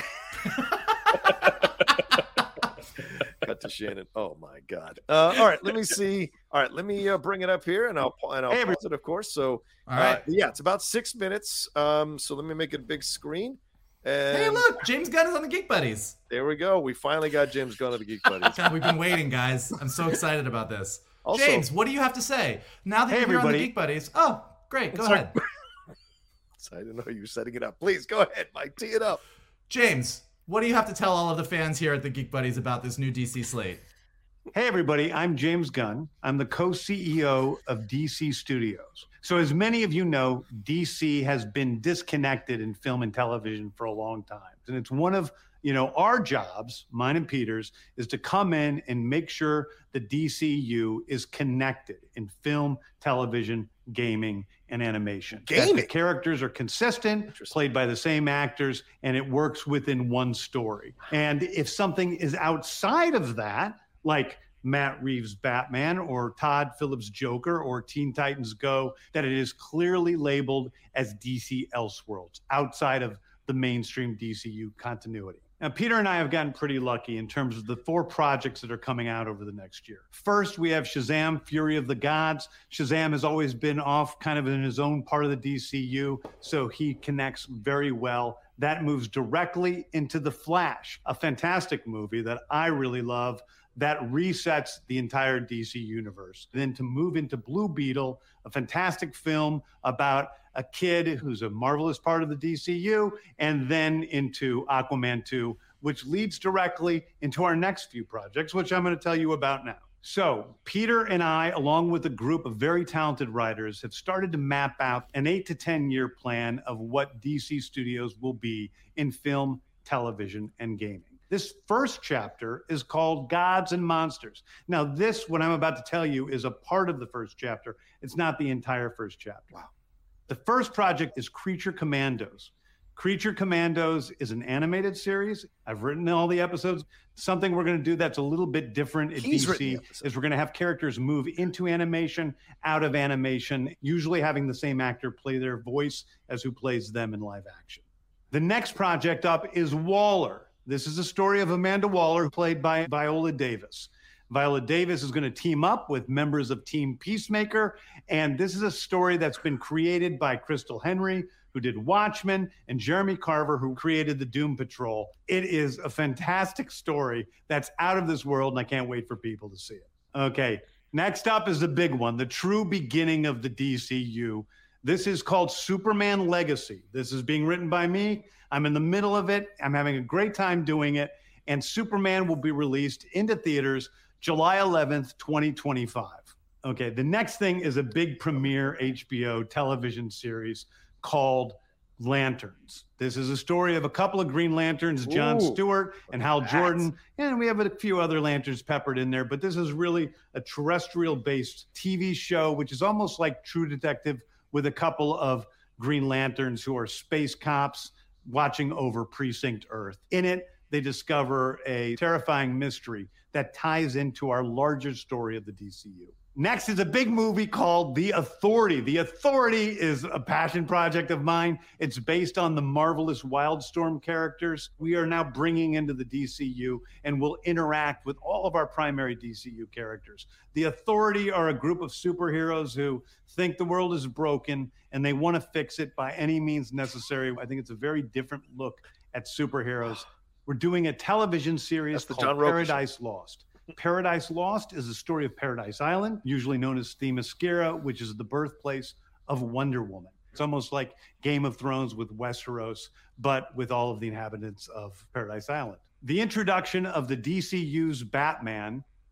Cut to Shannon. Oh my God. Uh, all right, let me see. All right, let me uh, bring it up here, and I'll and I'll Hey, pause it, of course. So, All right. uh, yeah, it's about six minutes. Um, so let me make it a big screen. And Hey, look, James Gunn is on the Geek Buddies. there we go. We finally got James Gunn of the Geek Buddies. God, we've been waiting, guys. I'm so excited about this. Also- James, what do you have to say now that Hey, you're on the everybody. Geek Buddies? Oh, great. Go Sorry. ahead. So I didn't know you were setting it up. Please go ahead, Mike. Tee it up. James, what do you have to tell all of the fans here at the Geek Buddies about this new D C slate? Hey, everybody, I'm James Gunn. I'm the co-C E O of D C Studios. So as many of you know, D C has been disconnected in film and television for a long time. And it's one of, you know, our jobs, mine and Peter's, is to come in and make sure the D C U is connected in film, television, gaming, and animation. That Gaming? the characters are consistent, played by the same actors, and it works within one story. And if something is outside of that, like Matt Reeves' Batman or Todd Phillips' Joker or Teen Titans Go, that it is clearly labeled as D C Elseworlds, outside of the mainstream D C U continuity. Now, Peter and I have gotten pretty lucky in terms of the four projects that are coming out over the next year. First, we have Shazam! Fury of the Gods. Shazam has always been off kind of in his own part of the D C U, so he connects very well. That moves directly into The Flash, a fantastic movie that I really love that resets the entire D C universe. Then to move into Blue Beetle, a fantastic film about a kid who's a marvelous part of the D C U, and then into Aquaman two, which leads directly into our next few projects, which I'm going to tell you about now. So Peter and I, along with a group of very talented writers, have started to map out an eight to ten year plan of what D C Studios will be in film, television, and gaming. This first chapter is called Gods and Monsters. Now, this, what I'm about to tell you, is a part of the first chapter. It's not the entire first chapter. Wow. The first project is Creature Commandos. Creature Commandos is an animated series. I've written all the episodes. Something we're going to do that's a little bit different at He's D written C the episodes. is we're going to have characters move into animation, out of animation, usually having the same actor play their voice as who plays them in live action. The next project up is Waller. This is a story of Amanda Waller, played by Viola Davis. Viola Davis is going to team up with members of Team Peacemaker, and this is a story that's been created by Crystal Henry, who did Watchmen, and Jeremy Carver, who created the Doom Patrol. It is a fantastic story that's out of this world, and I can't wait for people to see it. Okay, next up is the big one, the true beginning of the D C U. This is called Superman Legacy. This is being written by me. I'm in the middle of it. I'm having a great time doing it. And Superman will be released into theaters July eleventh, twenty twenty-five. Okay, the next thing is a big premiere H B O television series called Lanterns. This is a story of a couple of Green Lanterns, John Ooh, Stewart and Hal that's- Jordan. And we have a few other lanterns peppered in there. But this is really a terrestrial-based T V show, which is almost like True Detective, with a couple of Green Lanterns who are space cops watching over Precinct Earth. In it, they discover a terrifying mystery that ties into our larger story of the D C U. Next is a big movie called The Authority. The Authority is a passion project of mine. It's based on the marvelous Wildstorm characters we are now bringing into the D C U and will interact with all of our primary D C U characters. The Authority are a group of superheroes who think the world is broken and they want to fix it by any means necessary. I think it's a very different look at superheroes. We're doing a television series That's the called John Roker Paradise Lost. Paradise Lost is the story of Paradise Island, usually known as Themyscira, which is the birthplace of Wonder Woman. It's almost like Game of Thrones with Westeros, but with all of the inhabitants of Paradise Island. The introduction of the D C U's Batman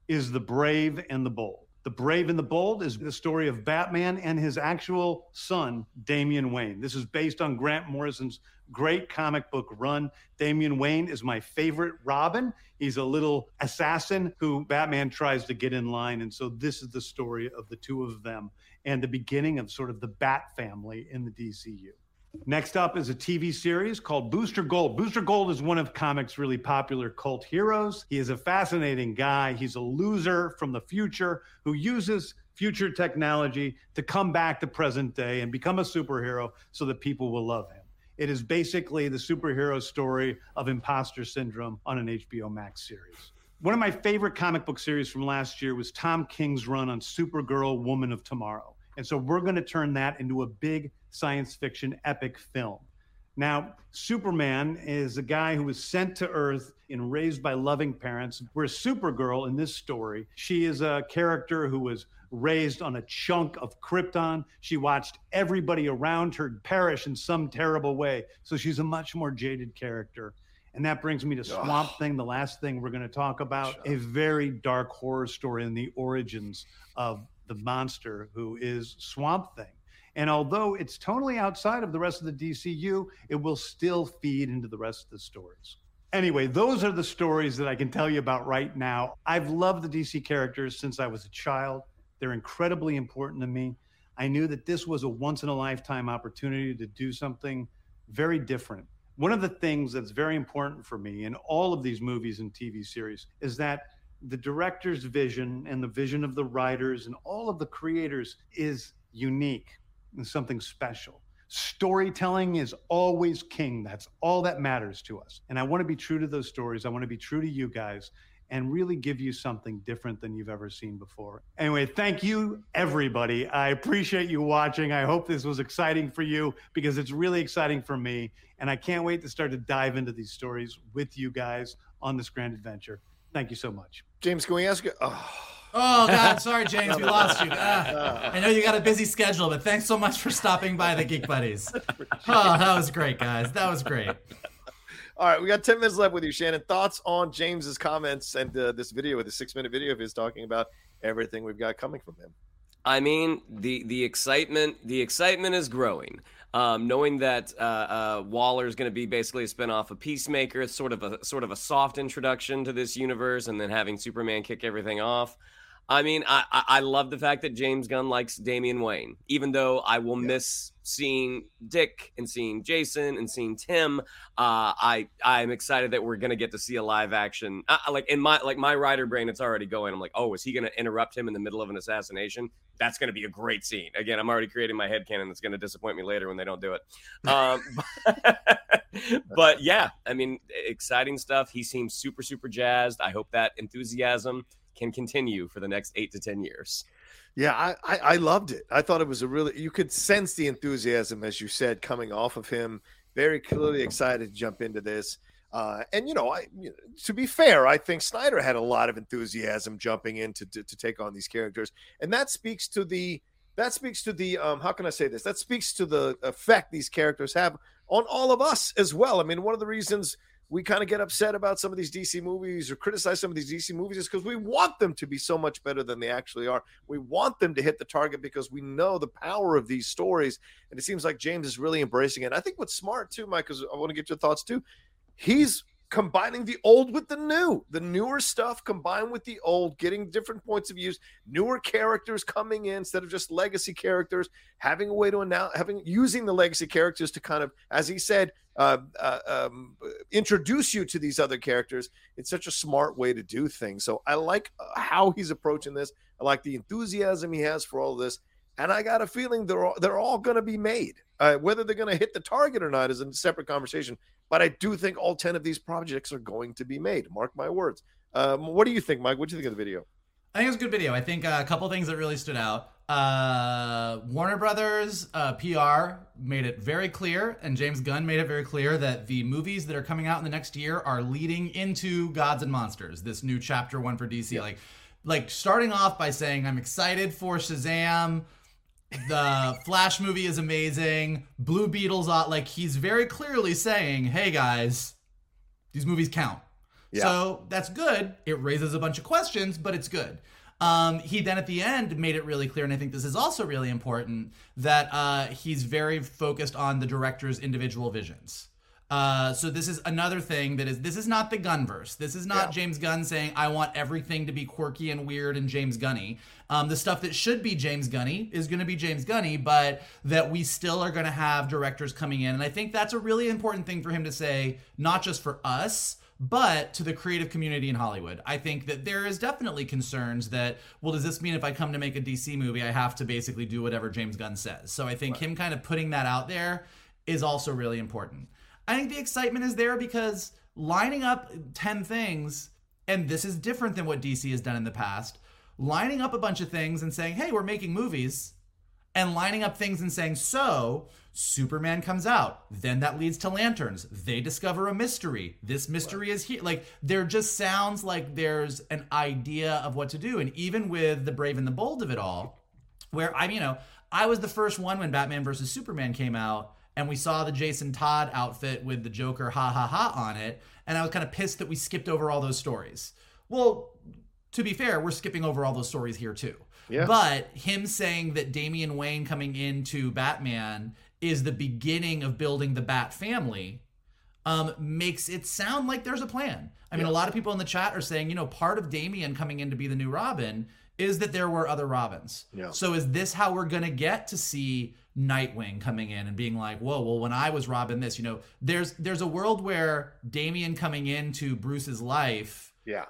is The Brave and the Bold. The Brave and the Bold is the story of Batman and his actual son, Damian Wayne. This is based on Grant Morrison's great comic book run. Damian Wayne is my favorite Robin. He's a little assassin who Batman tries to get in line. And so this is the story of the two of them and the beginning of sort of the Bat family in the D C U. Next up is a T V series called Booster Gold. Booster Gold is one of comics' really popular cult heroes. He is a fascinating guy. He's a loser from the future who uses future technology to come back to present day and become a superhero so that people will love him. It is basically the superhero story of imposter syndrome on an H B O Max series. One of my favorite comic book series from last year was Tom King's run on Supergirl, Woman of Tomorrow. And so we're going to turn that into a big science fiction epic film. Now, Superman is a guy who was sent to Earth and raised by loving parents. Whereas Supergirl in this story, she is a character who was raised on a chunk of Krypton. She watched everybody around her perish in some terrible way. So she's a much more jaded character. And that brings me to Swamp Thing, the last thing we're going to talk about, a very dark horror story in the origins of the monster who is Swamp Thing. And although it's totally outside of the rest of the D C U, it will still feed into the rest of the stories. Anyway, those are the stories that I can tell you about right now. I've loved the D C characters since I was a child. They're incredibly important to me. I knew that this was a once-in-a-lifetime opportunity to do something very different. One of the things that's very important for me in all of these movies and T V series is that the director's vision and the vision of the writers and all of the creators is unique and something special. Storytelling is always king. That's all that matters to us. And I want to be true to those stories. I want to be true to you guys and really give you something different than you've ever seen before. Anyway, thank you, everybody. I appreciate you watching. I hope this was exciting for you because it's really exciting for me. And I can't wait to start to dive into these stories with you guys on this grand adventure. Thank you so much. James, can we ask you? Oh, oh God, sorry, James, we lost you. Uh, I know you got a busy schedule, but thanks so much for stopping by the Geek Buddies. Oh, that was great, guys. That was great. All right, we got ten minutes left with you, Shannon. Thoughts on James's comments and uh, this video, with a six-minute video of his talking about everything we've got coming from him. I mean, the the excitement, the excitement is growing. Um, knowing that uh, uh, Waller is going to be basically a spinoff of Peacemaker, it's sort of a sort of a soft introduction to this universe, and then having Superman kick everything off. I mean, I, I, I love the fact that James Gunn likes Damian Wayne, even though I will yeah. miss seeing Dick and seeing Jason and seeing Tim. Uh, I I'm excited that we're gonna get to see a live action. Uh, like in my like my writer brain, it's already going. I'm like, oh, is he gonna interrupt him in the middle of an assassination? That's gonna be a great scene. Again, I'm already creating my headcanon that's gonna disappoint me later when they don't do it. Um, but yeah, I mean, exciting stuff. He seems super super jazzed. I hope that enthusiasm can continue for the next eight to ten years. Yeah, I, I, I loved it. I thought it was a really, you could sense the enthusiasm, as you said, coming off of him. Very clearly excited to jump into this. Uh, and, you know, I, you know, to be fair, I think Snyder had a lot of enthusiasm jumping in to, to, to take on these characters. And that speaks to the, that speaks to the, um, how can I say this? That speaks to the effect these characters have on all of us as well. I mean, one of the reasons we kind of get upset about some of these D C movies or criticize some of these D C movies is because we want them to be so much better than they actually are. We want them to hit the target because we know the power of these stories. And it seems like James is really embracing it. And I think what's smart too, Mike, because I want to get your thoughts too. He's combining the old with the new, the newer stuff combined with the old, getting different points of views, newer characters coming in instead of just legacy characters, having a way to announce, having using the legacy characters to kind of, as he said, uh, uh, um, introduce you to these other characters. It's such a smart way to do things. So I like how he's approaching this. I like the enthusiasm he has for all of this. And I got a feeling they're all, they're all going to be made. Uh, whether they're going to hit the target or not is a separate conversation. But I do think all ten of these projects are going to be made. Mark my words. Um, what do you think, Mike? What do you think of the video? I think it was a good video. I think uh, a couple things that really stood out. Uh, Warner Brothers uh, P R made it very clear, and James Gunn made it very clear that the movies that are coming out in the next year are leading into Gods and Monsters, this new chapter one for D C. Yeah. Like, like starting off by saying, I'm excited for Shazam. The Flash movie is amazing. Blue Beetle's out. Like, he's very clearly saying, hey guys, these movies count. Yeah. So that's good. It raises a bunch of questions, but it's good. Um, he then at the end made it really clear, and I think this is also really important, that uh, he's very focused on the director's individual visions. Uh, so this is another thing that is, this is not the Gunverse. This is not yeah. James Gunn saying, I want everything to be quirky and weird and James Gunny. Um, the stuff that should be James Gunny is going to be James Gunny, but that we still are going to have directors coming in. And I think that's a really important thing for him to say, not just for us, but to the creative community in Hollywood. I think that there is definitely concerns that, well, does this mean if I come to make a D C movie, I have to basically do whatever James Gunn says? So I think right. him kind of putting that out there is also really important. I think the excitement is there because lining up ten things, and this is different than what D C has done in the past, lining up a bunch of things and saying, hey, we're making movies, and lining up things and saying, so Superman comes out, then that leads to Lanterns. They discover a mystery. This mystery is here. Like, there just sounds like there's an idea of what to do. And even with the Brave and the Bold of it all, where I, you know, I was the first one when Batman versus Superman came out, and we saw the Jason Todd outfit with the Joker ha ha ha on it, and I was kind of pissed that we skipped over all those stories. Well, to be fair, we're skipping over all those stories here too. Yeah. But him saying that Damian Wayne coming into Batman is the beginning of building the Bat family um, makes it sound like there's a plan. I mean, yeah. a lot of people in the chat are saying, you know, part of Damian coming in to be the new Robin is that there were other Robins. Yeah. So is this how we're going to get to see Nightwing coming in and being like, whoa, well, when I was Robin this, you know, there's there's a world where Damian coming into Bruce's life yeah.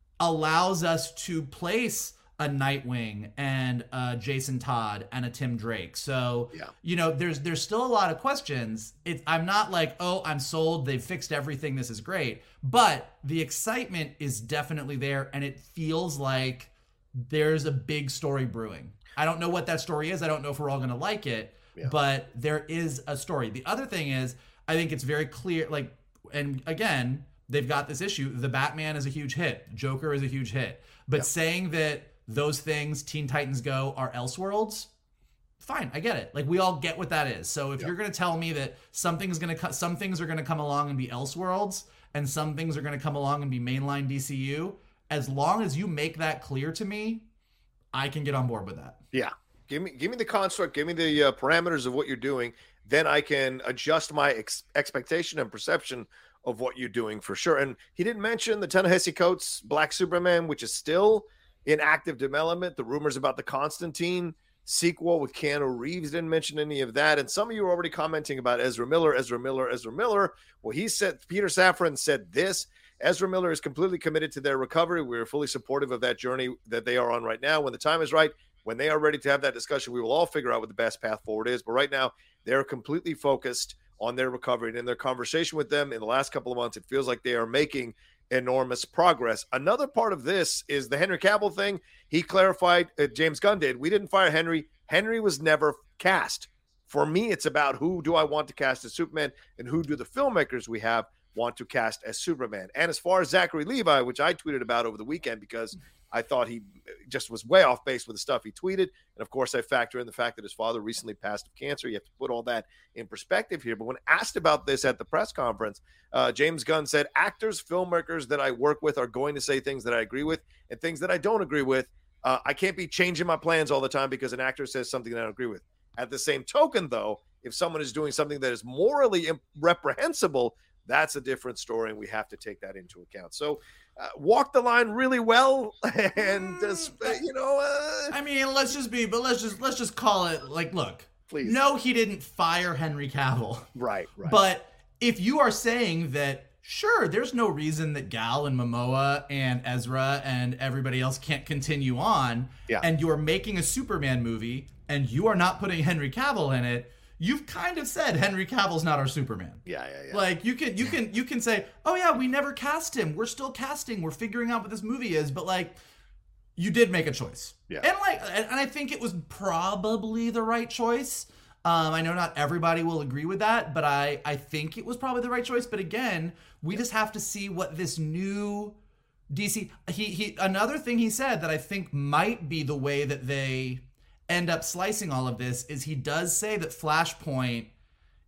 allows us to place a Nightwing and a Jason Todd and a Tim Drake. So, yeah. you know, there's there's still a lot of questions. It, I'm not like, oh, I'm sold. They've fixed everything. This is great. But the excitement is definitely there, and it feels like there's a big story brewing. I don't know what that story is. I don't know if we're all going to like it, yeah. but there is a story. The other thing is, I think it's very clear, like, and again, they've got this issue. The Batman is a huge hit. Joker is a huge hit. But yeah. saying that those things, Teen Titans Go, are Elseworlds, fine, I get it. Like, we all get what that is. So if yeah. you're going to tell me that something's going to, some things are going to come along and be Elseworlds, and some things are going to come along and be mainline D C U, as long as you make that clear to me, I can get on board with that. Yeah. Give me give me the construct, give me the uh, parameters of what you're doing. Then I can adjust my ex- expectation and perception of what you're doing for sure. And he didn't mention the Ta-Nehisi Coates Black Superman, which is still in active development. The rumors about the Constantine sequel with Keanu Reeves didn't mention any of that. And some of you are already commenting about Ezra Miller, Ezra Miller, Ezra Miller. Well, he said, Peter Safran said this. Ezra Miller is completely committed to their recovery. We're fully supportive of that journey that they are on right now. When the time is right, when they are ready to have that discussion, we will all figure out what the best path forward is. But right now, they're completely focused on their recovery. And in their conversation with them in the last couple of months, it feels like they are making enormous progress. Another part of this is the Henry Cavill thing. He clarified, uh, James Gunn did, we didn't fire Henry. Henry was never cast. For me, it's about who do I want to cast as Superman and who do the filmmakers we have want to cast as Superman. And as far as Zachary Levi, which I tweeted about over the weekend because I thought he just was way off base with the stuff he tweeted. And of course, I factor in the fact that his father recently passed of cancer. You have to put all that in perspective here. But when asked about this at the press conference, uh, James Gunn said, actors, filmmakers that I work with are going to say things that I agree with and things that I don't agree with. Uh, I can't be changing my plans all the time because an actor says something that I don't agree with. At the same token, though, if someone is doing something that is morally reprehensible, that's a different story, and we have to take that into account. So uh, walk the line really well, and just, uh, you know. Uh, I mean, let's just be, but let's just let's just call it like, look. Please. No, he didn't fire Henry Cavill. Right, right. But if you are saying that, sure, there's no reason that Gal and Momoa and Ezra and everybody else can't continue on, yeah. and you are making a Superman movie, and you are not putting Henry Cavill in it, you've kind of said Henry Cavill's not our Superman. Yeah, yeah, yeah. Like you can you can you can say, "Oh yeah, we never cast him. We're still casting. We're figuring out what this movie is." But like you did make a choice. Yeah. And like and I think it was probably the right choice. Um, I know not everybody will agree with that, but I I think it was probably the right choice. But again, we just have to see what this new D C he he another thing he said that I think might be the way that they end up slicing all of this is he does say that Flashpoint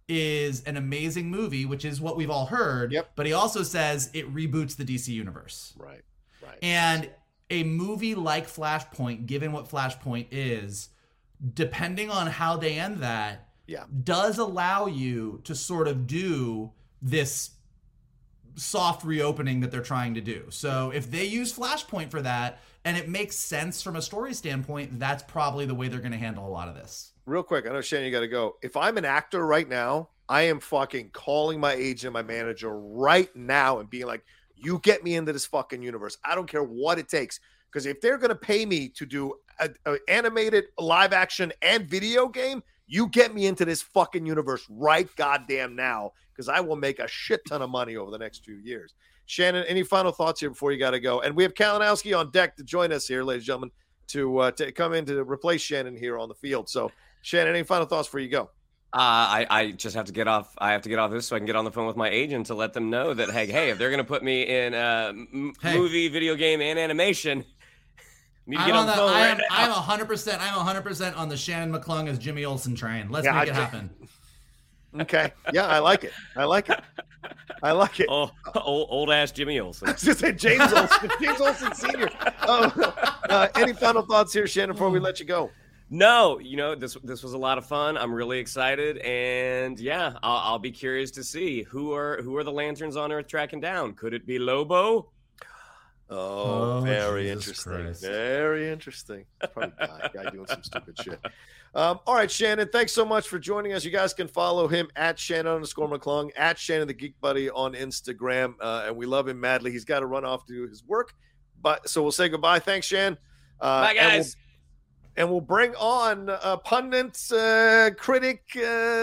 is an amazing movie, which is what we've all heard. Yep. But he also says it reboots the D C universe. Right. Right. And a movie like Flashpoint, given what Flashpoint is, depending on how they end that, yeah. does allow you to sort of do this soft reopening that they're trying to do. So if they use Flashpoint for that, and it makes sense from a story standpoint, that's probably the way they're going to handle a lot of this. Real quick, I know, Shane, you got to go. If I'm an actor right now, I am fucking calling my agent, my manager right now and being like, you get me into this fucking universe. I don't care what it takes. Because if they're going to pay me to do an animated live action and video game, you get me into this fucking universe right goddamn now, because I will make a shit ton of money over the next few years. Shannon, any final thoughts here before you got to go? And we have Kalinowski on deck to join us here, ladies and gentlemen, to, uh, to come in to replace Shannon here on the field. So, Shannon, any final thoughts before you go? Uh, I, I just have to get off. I have to get off this so I can get on the phone with my agent to let them know that, hey, hey, if they're going to put me in a m- hey. movie, video game, and animation, need to I'm get on the phone I right am, now. I'm one hundred percent. I'm one hundred percent on the Shannon McClung as Jimmy Olsen train. Let's yeah, make it happen. Okay. Yeah, I like it. I like it. I like it. Oh, old, old ass Jimmy Olsen. I was just say James Olsen, James Olsen Senior. Oh, uh, any final thoughts here, Shannon, before we let you go? No, you know, this this was a lot of fun. I'm really excited, and yeah, I'll, I'll be curious to see who are who are the Lanterns on Earth tracking down. Could it be Lobo? Oh, oh very Jesus interesting. Christ. Very interesting. Probably guy, guy doing some stupid shit. Um, all right, Shannon, thanks so much for joining us. You guys can follow him at Shannon underscore McClung, at Shannon the Geek Buddy on Instagram, uh, and we love him madly. He's got to run off to do his work, but so we'll say goodbye. Thanks, Shan. Uh, Bye, guys. And we'll bring on a pundit, uh, critic, uh,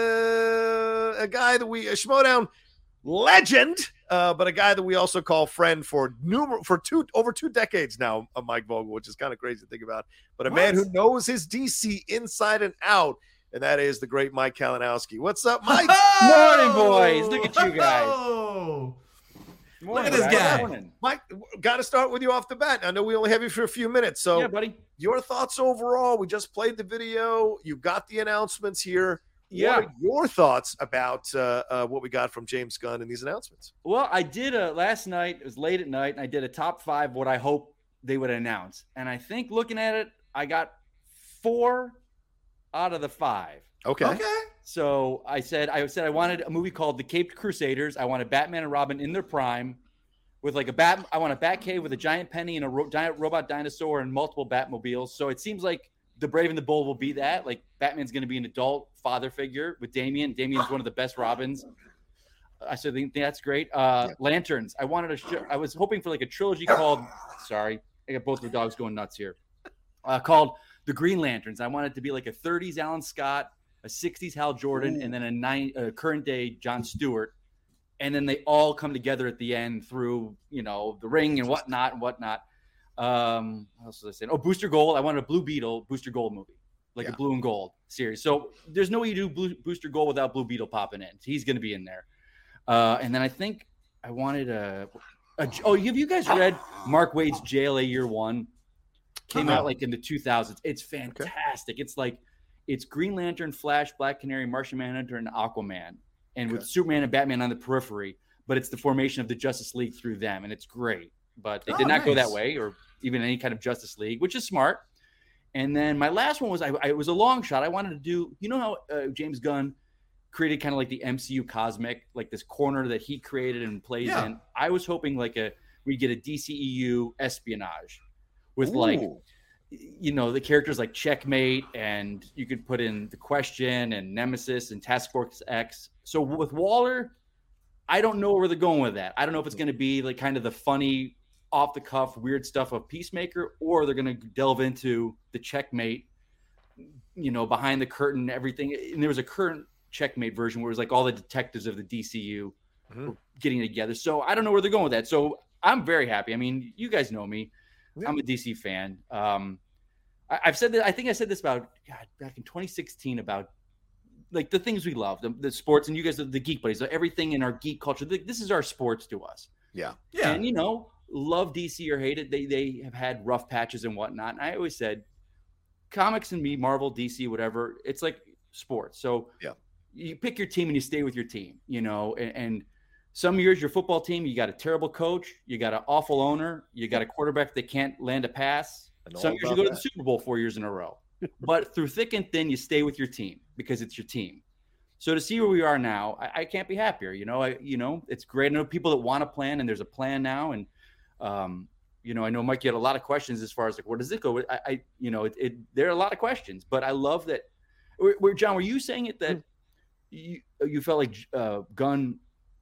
a guy that we, a Schmoedown legend, uh, but a guy that we also call friend for numer- for two over two decades now, uh, Mike Vogel, which is kind of crazy to think about. But a what? man who knows his D C inside and out, and that is the great Mike Kalinowski. What's up, Mike? Morning, boys. Look at you guys. Oh. Morning, Look at this guy. Morning. Mike, got to start with you off the bat. I know we only have you for a few minutes. So, yeah, buddy. Your thoughts overall? We just played the video. You got the announcements here. Yeah. What are your thoughts about uh, uh, what we got from James Gunn in these announcements? Well, I did a last night. It was late at night, and I did a top five what I hope they would announce. And I think looking at it, I got four out of the five. Okay. Okay. So I said, I said I wanted a movie called The Caped Crusaders. I wanted Batman and Robin in their prime, with like a bat. I want a Batcave with a giant penny and a ro- giant robot dinosaur and multiple Batmobiles. So it seems like The Brave and the Bold will be that. Like Batman's going to be an adult father figure with Damian. Damian's one of the best Robins. I said, think that's great. Uh, yeah. Lanterns. I wanted a. Sh- I was hoping for like a trilogy called. Sorry, I got both the dogs going nuts here. Uh, called The Green Lanterns. I wanted it to be like a thirties Alan Scott, a sixties Hal Jordan, Ooh. and then a nine uh, current day John Stewart. And then they all come together at the end through, you know, the ring and whatnot and whatnot. Um, what else was I saying? Oh, Booster Gold. I wanted a Blue Beetle, Booster Gold movie, like yeah. a blue and gold series. So there's no way you do Blue, Booster Gold without Blue Beetle popping in. He's going to be in there. Uh, and then I think I wanted a, a – oh, have you guys read Mark Waid's J L A Year One? Came uh-huh. out like in the two thousands. It's fantastic. Okay. It's like – it's Green Lantern, Flash, Black Canary, Martian Manhunter, and Aquaman. And okay. with Superman and Batman on the periphery, but it's the formation of the Justice League through them, and it's great. But they oh, did not nice. go that way, or even any kind of Justice League, which is smart. And then my last one was I, I it was a long shot. I wanted to do, you know how uh, James Gunn created kind of like the M C U cosmic, like this corner that he created and plays yeah. in. I was hoping like a we get a D C E U espionage with Ooh. like. You know, the characters like Checkmate, and you could put in The Question and Nemesis and Task Force X. So with Waller, I don't know where they're going with that. I don't know if it's going to be like kind of the funny, off the cuff, weird stuff of Peacemaker, or they're going to delve into the Checkmate, you know, behind the curtain, everything. And there was a current Checkmate version where it was like all the detectives of the D C U mm-hmm. were getting together. So I don't know where they're going with that. So I'm very happy. I mean, you guys know me. Yeah. I'm a D C fan. Um, I, I've said that. I think I said this about God, back in twenty sixteen about like the things we love, the, the sports, and you guys are the geek buddies. So everything in our geek culture. This is our sports to us. Yeah, yeah. And you know, love D C or hate it. They they have had rough patches and whatnot. And I always said, comics and me, Marvel, D C, whatever. It's like sports. So yeah, you pick your team and you stay with your team, you know, and, and some years your football team, you got a terrible coach, you got an awful owner, you got a quarterback that can't land a pass. Some years you go to the Super Bowl four years in a row. But through thick and thin, you stay with your team because it's your team. So to see where we are now, I, I can't be happier. You know, I you know, it's great. I know people that want to plan, and there's a plan now. And um, you know, I know Mike, you had a lot of questions as far as like, where does it go? I, I you know, it, it there are a lot of questions, but I love that. Where, where John, were you saying it that you you felt like uh, Gunn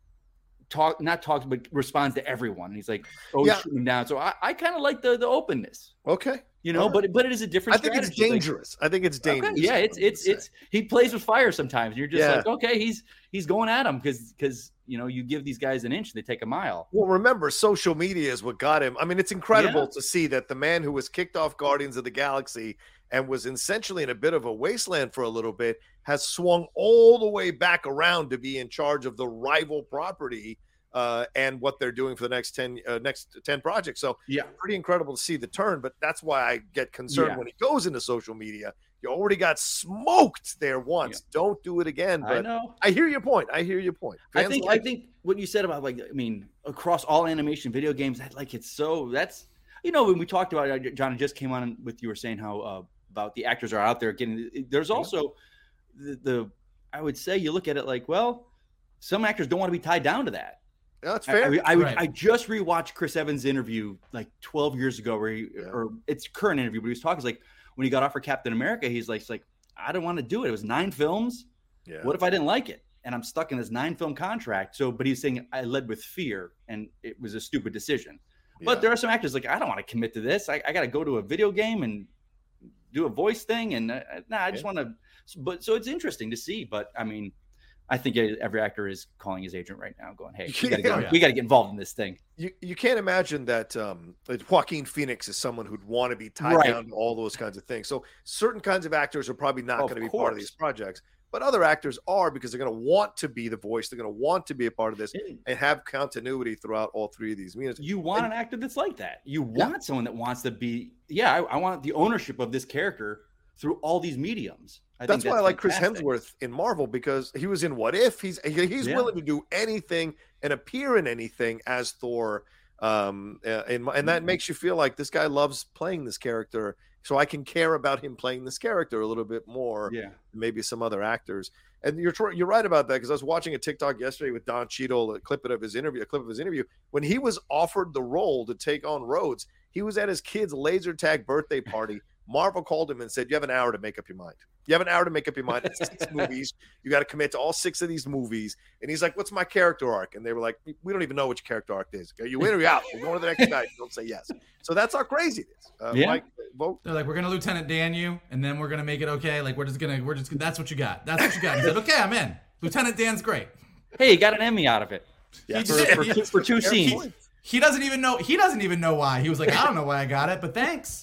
talk not talks but responds to everyone? And he's like, oh, yeah. Shooting him down. So I, I kind of like the the openness. Okay. You know, right. but but it is a different. I think strategy. it's dangerous. Like, I think it's dangerous. Okay. Yeah, it's it's it's he plays with fire sometimes. You're just yeah. like, okay, he's he's going at him because because you know you give these guys an inch, they take a mile. Well, remember, social media is what got him. I mean, it's incredible Yeah. to see that the man who was kicked off Guardians of the Galaxy and was essentially in a bit of a wasteland for a little bit has swung all the way back around to be in charge of the rival property. Uh, and what they're doing for the next ten uh, next ten projects. So yeah, pretty incredible to see the turn. But that's why I get concerned Yeah. when he goes into social media. You already got smoked there once. Don't do it again. But I know. I hear your point. I hear your point. I Fans think like I think what you said about like I mean across all animation video games, that like it's so that's you know when we talked about it, John just came on with you were saying how uh, about the actors are out there getting. There's also the, the I would say you look at it like well, some actors don't want to be tied down to that. Yeah, that's fair. I, I, Right. I just rewatched Chris Evans' interview like twelve years ago, where he, or it's current interview, but he was talking. He's like, when he got offered Captain America, he's like, he's like, I don't want to do it. It was nine films. Yeah. What if I didn't like it? And I'm stuck in this nine film contract. So, but he's saying I led with fear, and it was a stupid decision. But Yeah. there are some actors like I don't want to commit to this. I, I got to go to a video game and do a voice thing, and uh, nah, I just want to. But so it's interesting to see. But I mean. I think every actor is calling his agent right now, going, "Hey, we got to get, Yeah. we got to get involved in this thing." You you can't imagine that um, that Joaquin Phoenix is someone who'd want to be tied Right. down to all those kinds of things. So certain kinds of actors are probably not Of going to be part of course. these projects, but other actors are because they're going to want to be the voice. They're going to want to be a part of this and have continuity throughout all three of these meetings. You want an actor that's like that. You want someone that wants to be. Yeah, I, I want the ownership of this character through all these mediums. I That's think why I like Chris fantastic. Hemsworth in Marvel because he was in What If. He's he- he's Yeah. willing to do anything and appear in anything as Thor. Um, uh, and and that makes you feel like this guy loves playing this character, so I can care about him playing this character a little bit more. Yeah. than maybe some other actors. And you're tr- you're right about that because I was watching a TikTok yesterday with Don Cheadle, a clip of his interview, a clip of his interview when he was offered the role to take on Rhodes. He was at his kid's laser tag birthday party. Marvel called him and said, "You have an hour to make up your mind. You have an hour to make up your mind. It's six movies. You got to commit to all six of these movies." And he's like, "What's my character arc?" And they were like, "We don't even know what your character arc is. Are you in or you out? We're going to the next night." Don't say yes. So that's how crazy it is. Uh, Yeah. Mike, vote. They're like, we're gonna Lieutenant Dan you, and then we're gonna make it okay. Like we're just gonna, we're just, that's what you got. That's what you got. He said, okay, I'm in. Lieutenant Dan's great. Hey, he got an Emmy out of it. He for, did. for, two, for two He- scenes. He doesn't even know. He doesn't even know why. He was like, I don't know why I got it, but thanks.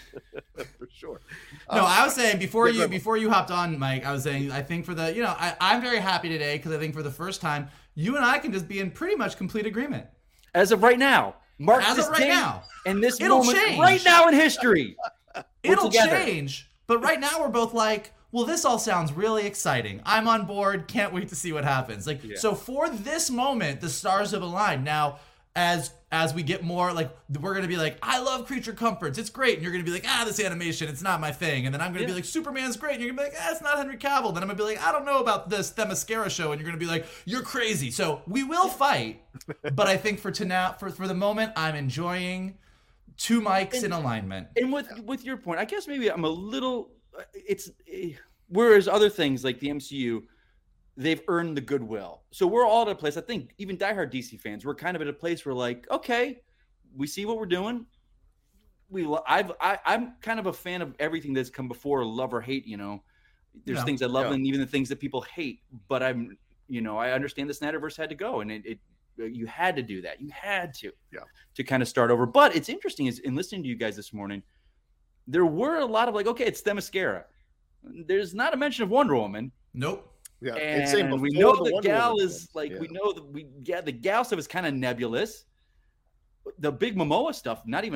For sure. No, Um, I was saying before yeah, you go ahead. before you hopped on, Mike. I was saying I think for the you know I, I'm very happy today because I think for the first time you and I can just be in pretty much complete agreement. As of right now, mark As this of right date now, and this It'll moment change. right now in history. We're It'll together. change, but right now we're both like, well, this all sounds really exciting. I'm on board. Can't wait to see what happens. Like, Yeah. so for this moment, the stars have aligned. Now, as as we get more, like, we're gonna be like, I love Creature Comforts. It's great, and you're gonna be like, ah, this animation, it's not my thing. And then I'm gonna be Yeah. like, Superman's great, and you're gonna be like, ah, it's not Henry Cavill. Then I'm gonna be like, I don't know about this Themyscira show, and you're gonna be like, you're crazy. So we will fight, but I think for tonight, for for the moment, I'm enjoying two mics in alignment. And with with your point, I guess maybe I'm a little. It's eh, whereas other things like the M C U, they've earned the goodwill. So we're all at a place. I think even diehard D C fans, we're kind of at a place where like, okay, we see what we're doing. We, lo- I've, I, I'm kind of a fan of everything that's come before, love or hate. You know, there's Yeah. things I love Yeah. and even the things that people hate. But I'm, you know, I understand the Snyderverse had to go, and it, it you had to do that. You had to, Yeah. to kind of start over. But it's interesting is in listening to you guys this morning, there were a lot of like, okay, it's Themyscira. There's not a mention of Wonder Woman. Nope. Yeah, And it's saying we before know the Wonder gal Woman is film. like, Yeah. we know that we, yeah, the gal stuff is kind of nebulous. The big Momoa stuff, not even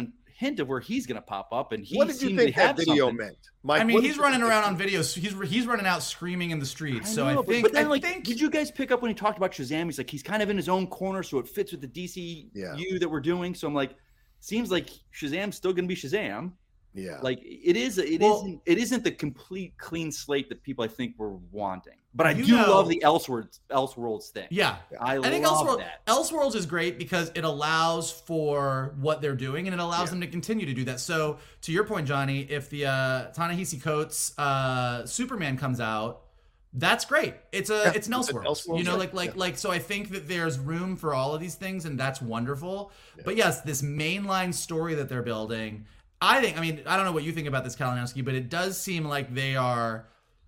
hint of where he's going to pop up. And he what did you think that video something. meant? Mike, I mean, he's running around on videos. He's he's running out screaming in the streets. I so know, I think. But then, I like, think... did you guys pick up when he talked about Shazam? He's like, he's kind of in his own corner, so it fits with the D C U yeah. that we're doing. So I'm like, seems like Shazam's still going to be Shazam. Yeah, like it is. It well, isn't. It isn't the complete clean slate that people I think were wanting. But I do know, love the Elseworlds Elseworlds thing. Yeah, I, I think love Elseworlds, that. Elseworlds is great because it allows for what they're doing and it allows yeah. them to continue to do that. So to your point, Johnny, if the uh, Ta-Nehisi Coates uh, Superman comes out, that's great. It's a yeah, it's an Elseworlds. Elseworlds. You know, like like yeah. like so. I think that there's room for all of these things, and that's wonderful. Yeah. But yes, this mainline story that they're building. I think, I mean, I don't know what you think about this, Kalinowski, but it does seem like they are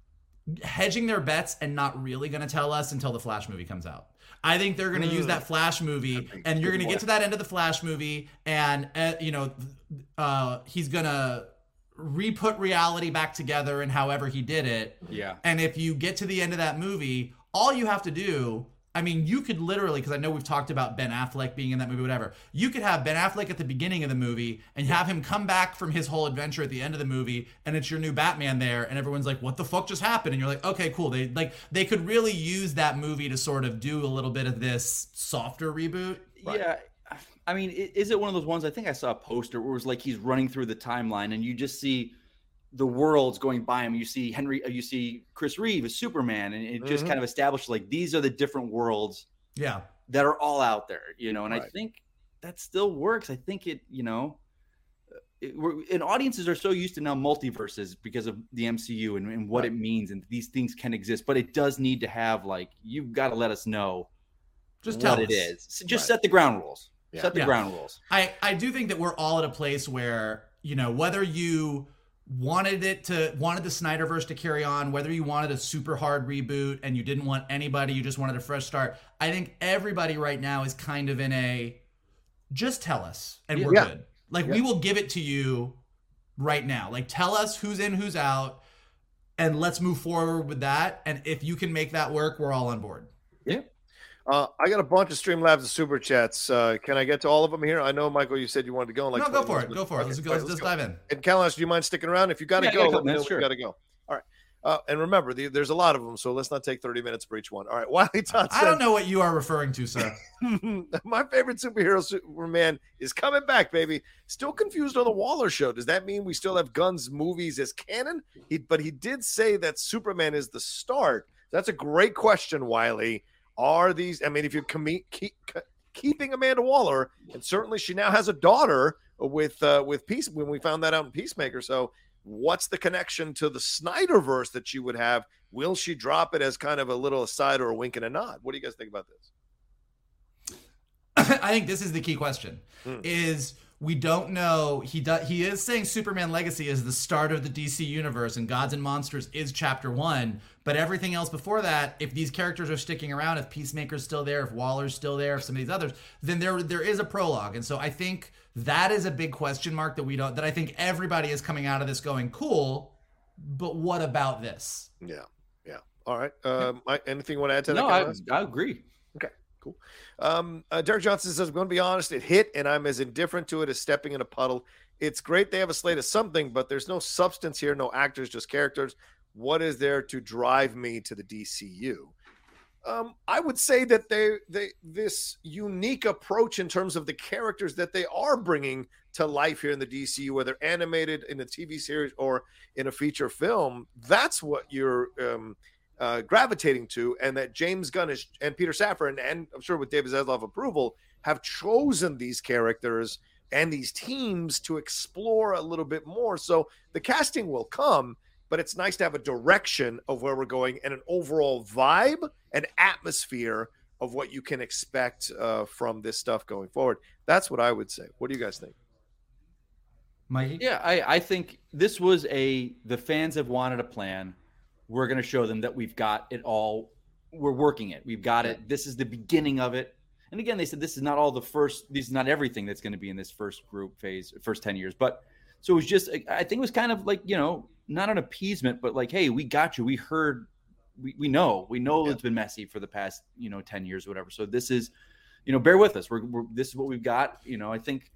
hedging their bets and not really going to tell us until the Flash movie comes out. I think they're going to mm. use that Flash movie, and you're going to get to that end of the Flash movie, and, uh, you know, uh, he's going to re-put reality back together and however he did it. Yeah. And if you get to the end of that movie, all you have to do... I mean, you could literally, because I know we've talked about Ben Affleck being in that movie, whatever. You could have Ben Affleck at the beginning of the movie and have him come back from his whole adventure at the end of the movie, and it's your new Batman there, and everyone's like, "What the fuck just happened?" And you're like, "Okay, cool." They like they could really use that movie to sort of do a little bit of this softer reboot. Right. Yeah, I mean, is it one of those ones? I think I saw a poster where it was like he's running through the timeline, and you just see the worlds going by him. You see Henry, you see Chris Reeve as Superman, and it mm-hmm. just kind of established like these are the different worlds, yeah, that are all out there, you know. And right. I think that still works. I think it, you know, it, we're, and audiences are so used to now multiverses because of the M C U and, and what right. it means, and these things can exist. But it does need to have like you've got to let us know just what tell it us. is. So just right. set the ground rules. Yeah. Set the yeah. ground rules. I I do think that we're all at a place where, you know, whether you wanted it to wanted the Snyderverse to carry on, whether you wanted a super hard reboot and you didn't want anybody, you just wanted a fresh start. I think everybody right now is kind of in a just tell us and we're yeah. good. Like yeah. we will give it to you right now. Like tell us who's in, who's out, and let's move forward with that. And if you can make that work, we're all on board. Yeah. Uh, I got a bunch of Streamlabs and super chats. Uh, can I get to all of them here? I know, Michael, you said you wanted to go. In like no, go for minutes. it. Go for it. Let's go. Let's, let's dive in. And Kalinowski, do you mind sticking around? If you got to yeah, go, yeah, let me know sure. you got to go. All right. Uh, and remember, the, there's a lot of them, so let's not take thirty minutes for each one. All right. Wiley Todd I said, don't know what you are referring to, sir. my favorite superhero Superman is coming back, baby. Still confused on the Waller show. Does that mean we still have Gunn's movies as canon? He, but he did say that Superman is the start. That's a great question, Wiley. Are these, I mean, if you're com- keep, keeping Amanda Waller, and certainly she now has a daughter with uh, with Peace, when we found that out in Peacemaker. So what's the connection to the Snyderverse that she would have? Will she drop it as kind of a little aside or a wink and a nod? What do you guys think about this? I think this is the key question, hmm. is we don't know. He does. He is saying Superman Legacy is the start of the D C universe, and Gods and Monsters is chapter one. But everything else before that, if these characters are sticking around, if Peacemaker's still there, if Waller's still there, if some of these others, then there there is a prologue. And so I think that is a big question mark that we don't. That I think everybody is coming out of this going, cool, but what about this? Yeah, yeah. All right. Um, yeah. Anything you want to add to no, that? No, I, I agree. Okay. Cool. Um, uh, Derek Johnson says, I'm going to be honest, it hit, and I'm as indifferent to it as stepping in a puddle. It's great they have a slate of something, but there's no substance here, no actors, just characters. What is there to drive me to the D C U? Um, I would say that they, they this unique approach in terms of the characters that they are bringing to life here in the D C U, whether animated in a T V series or in a feature film, that's what you're um, – Uh, gravitating to, and that James Gunn is, and Peter Safran, and I'm sure with David Zaslav approval, have chosen these characters and these teams to explore a little bit more. So the casting will come, but it's nice to have a direction of where we're going and an overall vibe and atmosphere of what you can expect uh, from this stuff going forward. That's what I would say. What do you guys think? Mikey? Yeah, I, I think this was a, the fans have wanted a plan. We're going to show them that we've got it all. We're working it. We've got it. This is the beginning of it. And again, they said this is not all the first, this is not everything that's going to be in this first group phase, first ten years. But so it was just, I think it was kind of like, you know, not an appeasement, but like, hey, we got you. We heard, we, we know, we know yeah. it's been messy for the past, you know, ten years or whatever. So this is, you know, bear with us. We're, we're this is what we've got. You know, I think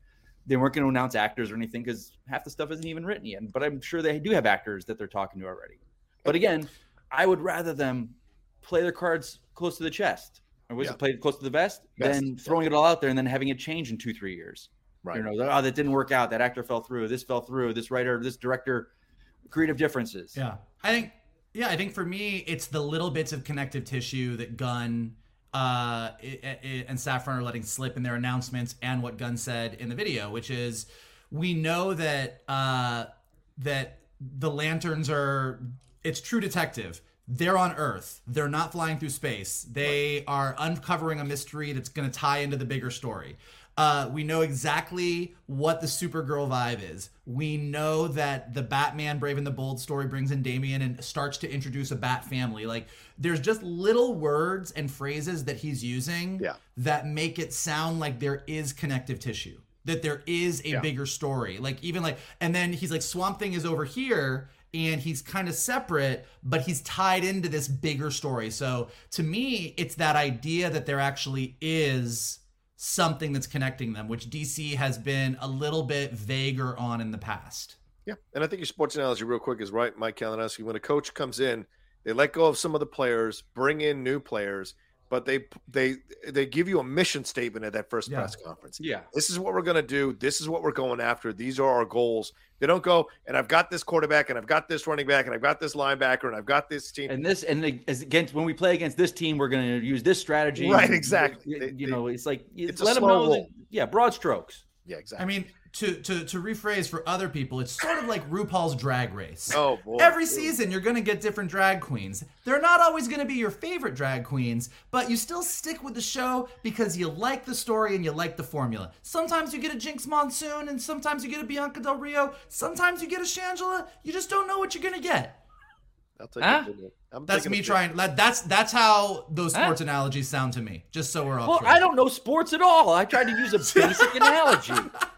they weren't going to announce actors or anything because half the stuff isn't even written yet. But I'm sure they do have actors that they're talking to already. But again, I would rather them play their cards close to the chest, or was Yeah. it played close to the vest, Best. than throwing it all out there and then having it change in two, three years. Right. You know, oh, that didn't work out. That actor fell through. This fell through. This writer, this director, creative differences. Yeah. I think, yeah, I think for me, it's the little bits of connective tissue that Gunn uh, i- i- and Safran are letting slip in their announcements and what Gunn said in the video, which is we know that uh, that the Lanterns are, it's True Detective. They're on Earth. They're not flying through space. They are uncovering a mystery that's going to tie into the bigger story. Uh, we know exactly what the Supergirl vibe is. We know that the Batman Brave and the Bold story brings in Damian and starts to introduce a Bat family. Like, there's just little words and phrases that he's using Yeah. that make it sound like there is connective tissue, that there is a Yeah. bigger story. Like, even like, and then he's like, Swamp Thing is over here, and he's kind of separate, but he's tied into this bigger story. So to me, it's that idea that there actually is something that's connecting them, which D C has been a little bit vaguer on in the past. Yeah, and I think your sports analogy real quick is right, Mike Kalinowski. When a coach comes in, they let go of some of the players, bring in new players, but they they they give you a mission statement at that first Yeah. press conference. Yeah. This is what we're going to do. This is what we're going after. These are our goals. They don't go, and I've got this quarterback, and I've got this running back, and I've got this linebacker, and I've got this team. And this, and the, as against when we play against this team, we're going to use this strategy. Right, exactly. You, They- you know, it's like it's a let them slow know. That, roll. yeah, broad strokes. Yeah, exactly. I mean, to, to to rephrase for other people, it's sort of like RuPaul's Drag Race. Oh, boy. Every season, you're going to get different drag queens. They're not always going to be your favorite drag queens, but you still stick with the show because you like the story and you like the formula. Sometimes you get a Jinx Monsoon, and sometimes you get a Bianca Del Rio. Sometimes you get a Shangela. You just don't know what you're going to get. I'll take Huh? it. I'm That's taking me a- trying. that- That's that's how those Huh? sports analogies sound to me. Just so we're all Well, clear. I don't know sports at all. I tried to use a basic analogy.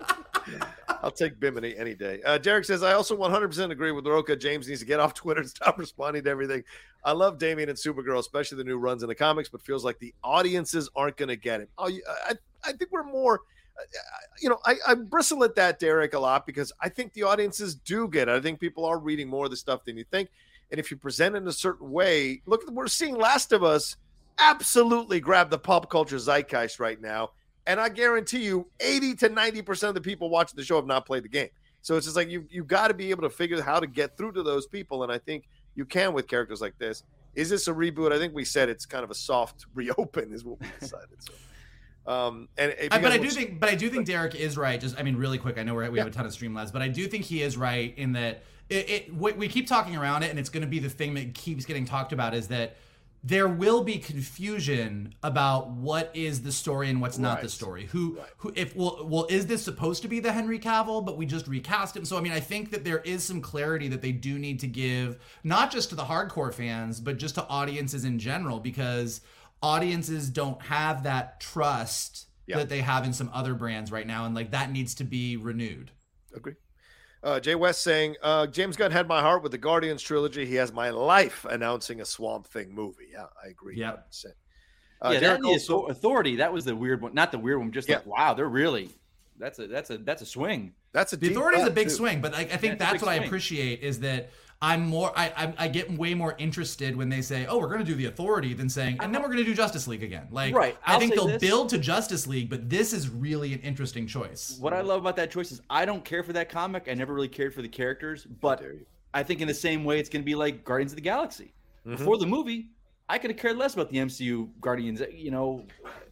I'll take Bimini any day. Uh, Derek says, I also one hundred percent agree with Roca. James needs to get off Twitter and stop responding to everything. I love Damian and Supergirl, especially the new runs in the comics, but feels like the audiences aren't going to get it. Oh, you- I, I think we're more, uh, you know, I, I bristle at that, Derek, a lot because I think the audiences do get it. I think people are reading more of the stuff than you think. And if you present it in a certain way, look, we're seeing Last of Us absolutely grab the pop culture zeitgeist right now. And I guarantee you, eighty to ninety percent of the people watching the show have not played the game. So it's just like you you got to be able to figure out how to get through to those people. And I think you can with characters like this. Is this a reboot? I think we said it's kind of a soft reopen is what we decided. So, um, and if you I, but guys I do want- think, but I do think Derek is right. Just, I mean, really quick. I know we're, we have a ton of Streamlabs, but I do think he is right in that it. it we, we keep talking around it, and it's going to be the thing that keeps getting talked about is that there will be confusion about what is the story and what's not Right. the story. Who, who, if well, well, is this supposed to be the Henry Cavill, but we just recast him? So, I mean, I think that there is some clarity that they do need to give, not just to the hardcore fans, but just to audiences in general, because audiences don't have that trust Yeah. that they have in some other brands right now, and like that needs to be renewed. Agree. Uh, Jay West saying, uh, James Gunn had my heart with the Guardians trilogy. He has my life announcing a Swamp Thing movie. Yeah, I agree. Yeah. one hundred percent. Uh, yeah, Derek that is also- authority. That was the weird one. Not the weird one. Just Yeah. like, wow, they're really. That's a that's a that's a swing. That's a The deep authority is a cut, big too. swing, but I, I think Yeah, it's a that's big what I swing. appreciate is that I'm more, I, I I get way more interested when they say, oh, we're going to do the authority than saying, and then we're going to do Justice League again. Like, Right, I I'll think say they'll this. build to Justice League, but this is really an interesting choice. What I love about that choice is I don't care for that comic. I never really cared for the characters, but I think in the same way it's going to be like Guardians of the Galaxy. Mhm. Before the movie, I could have cared less about the M C U Guardians. You know,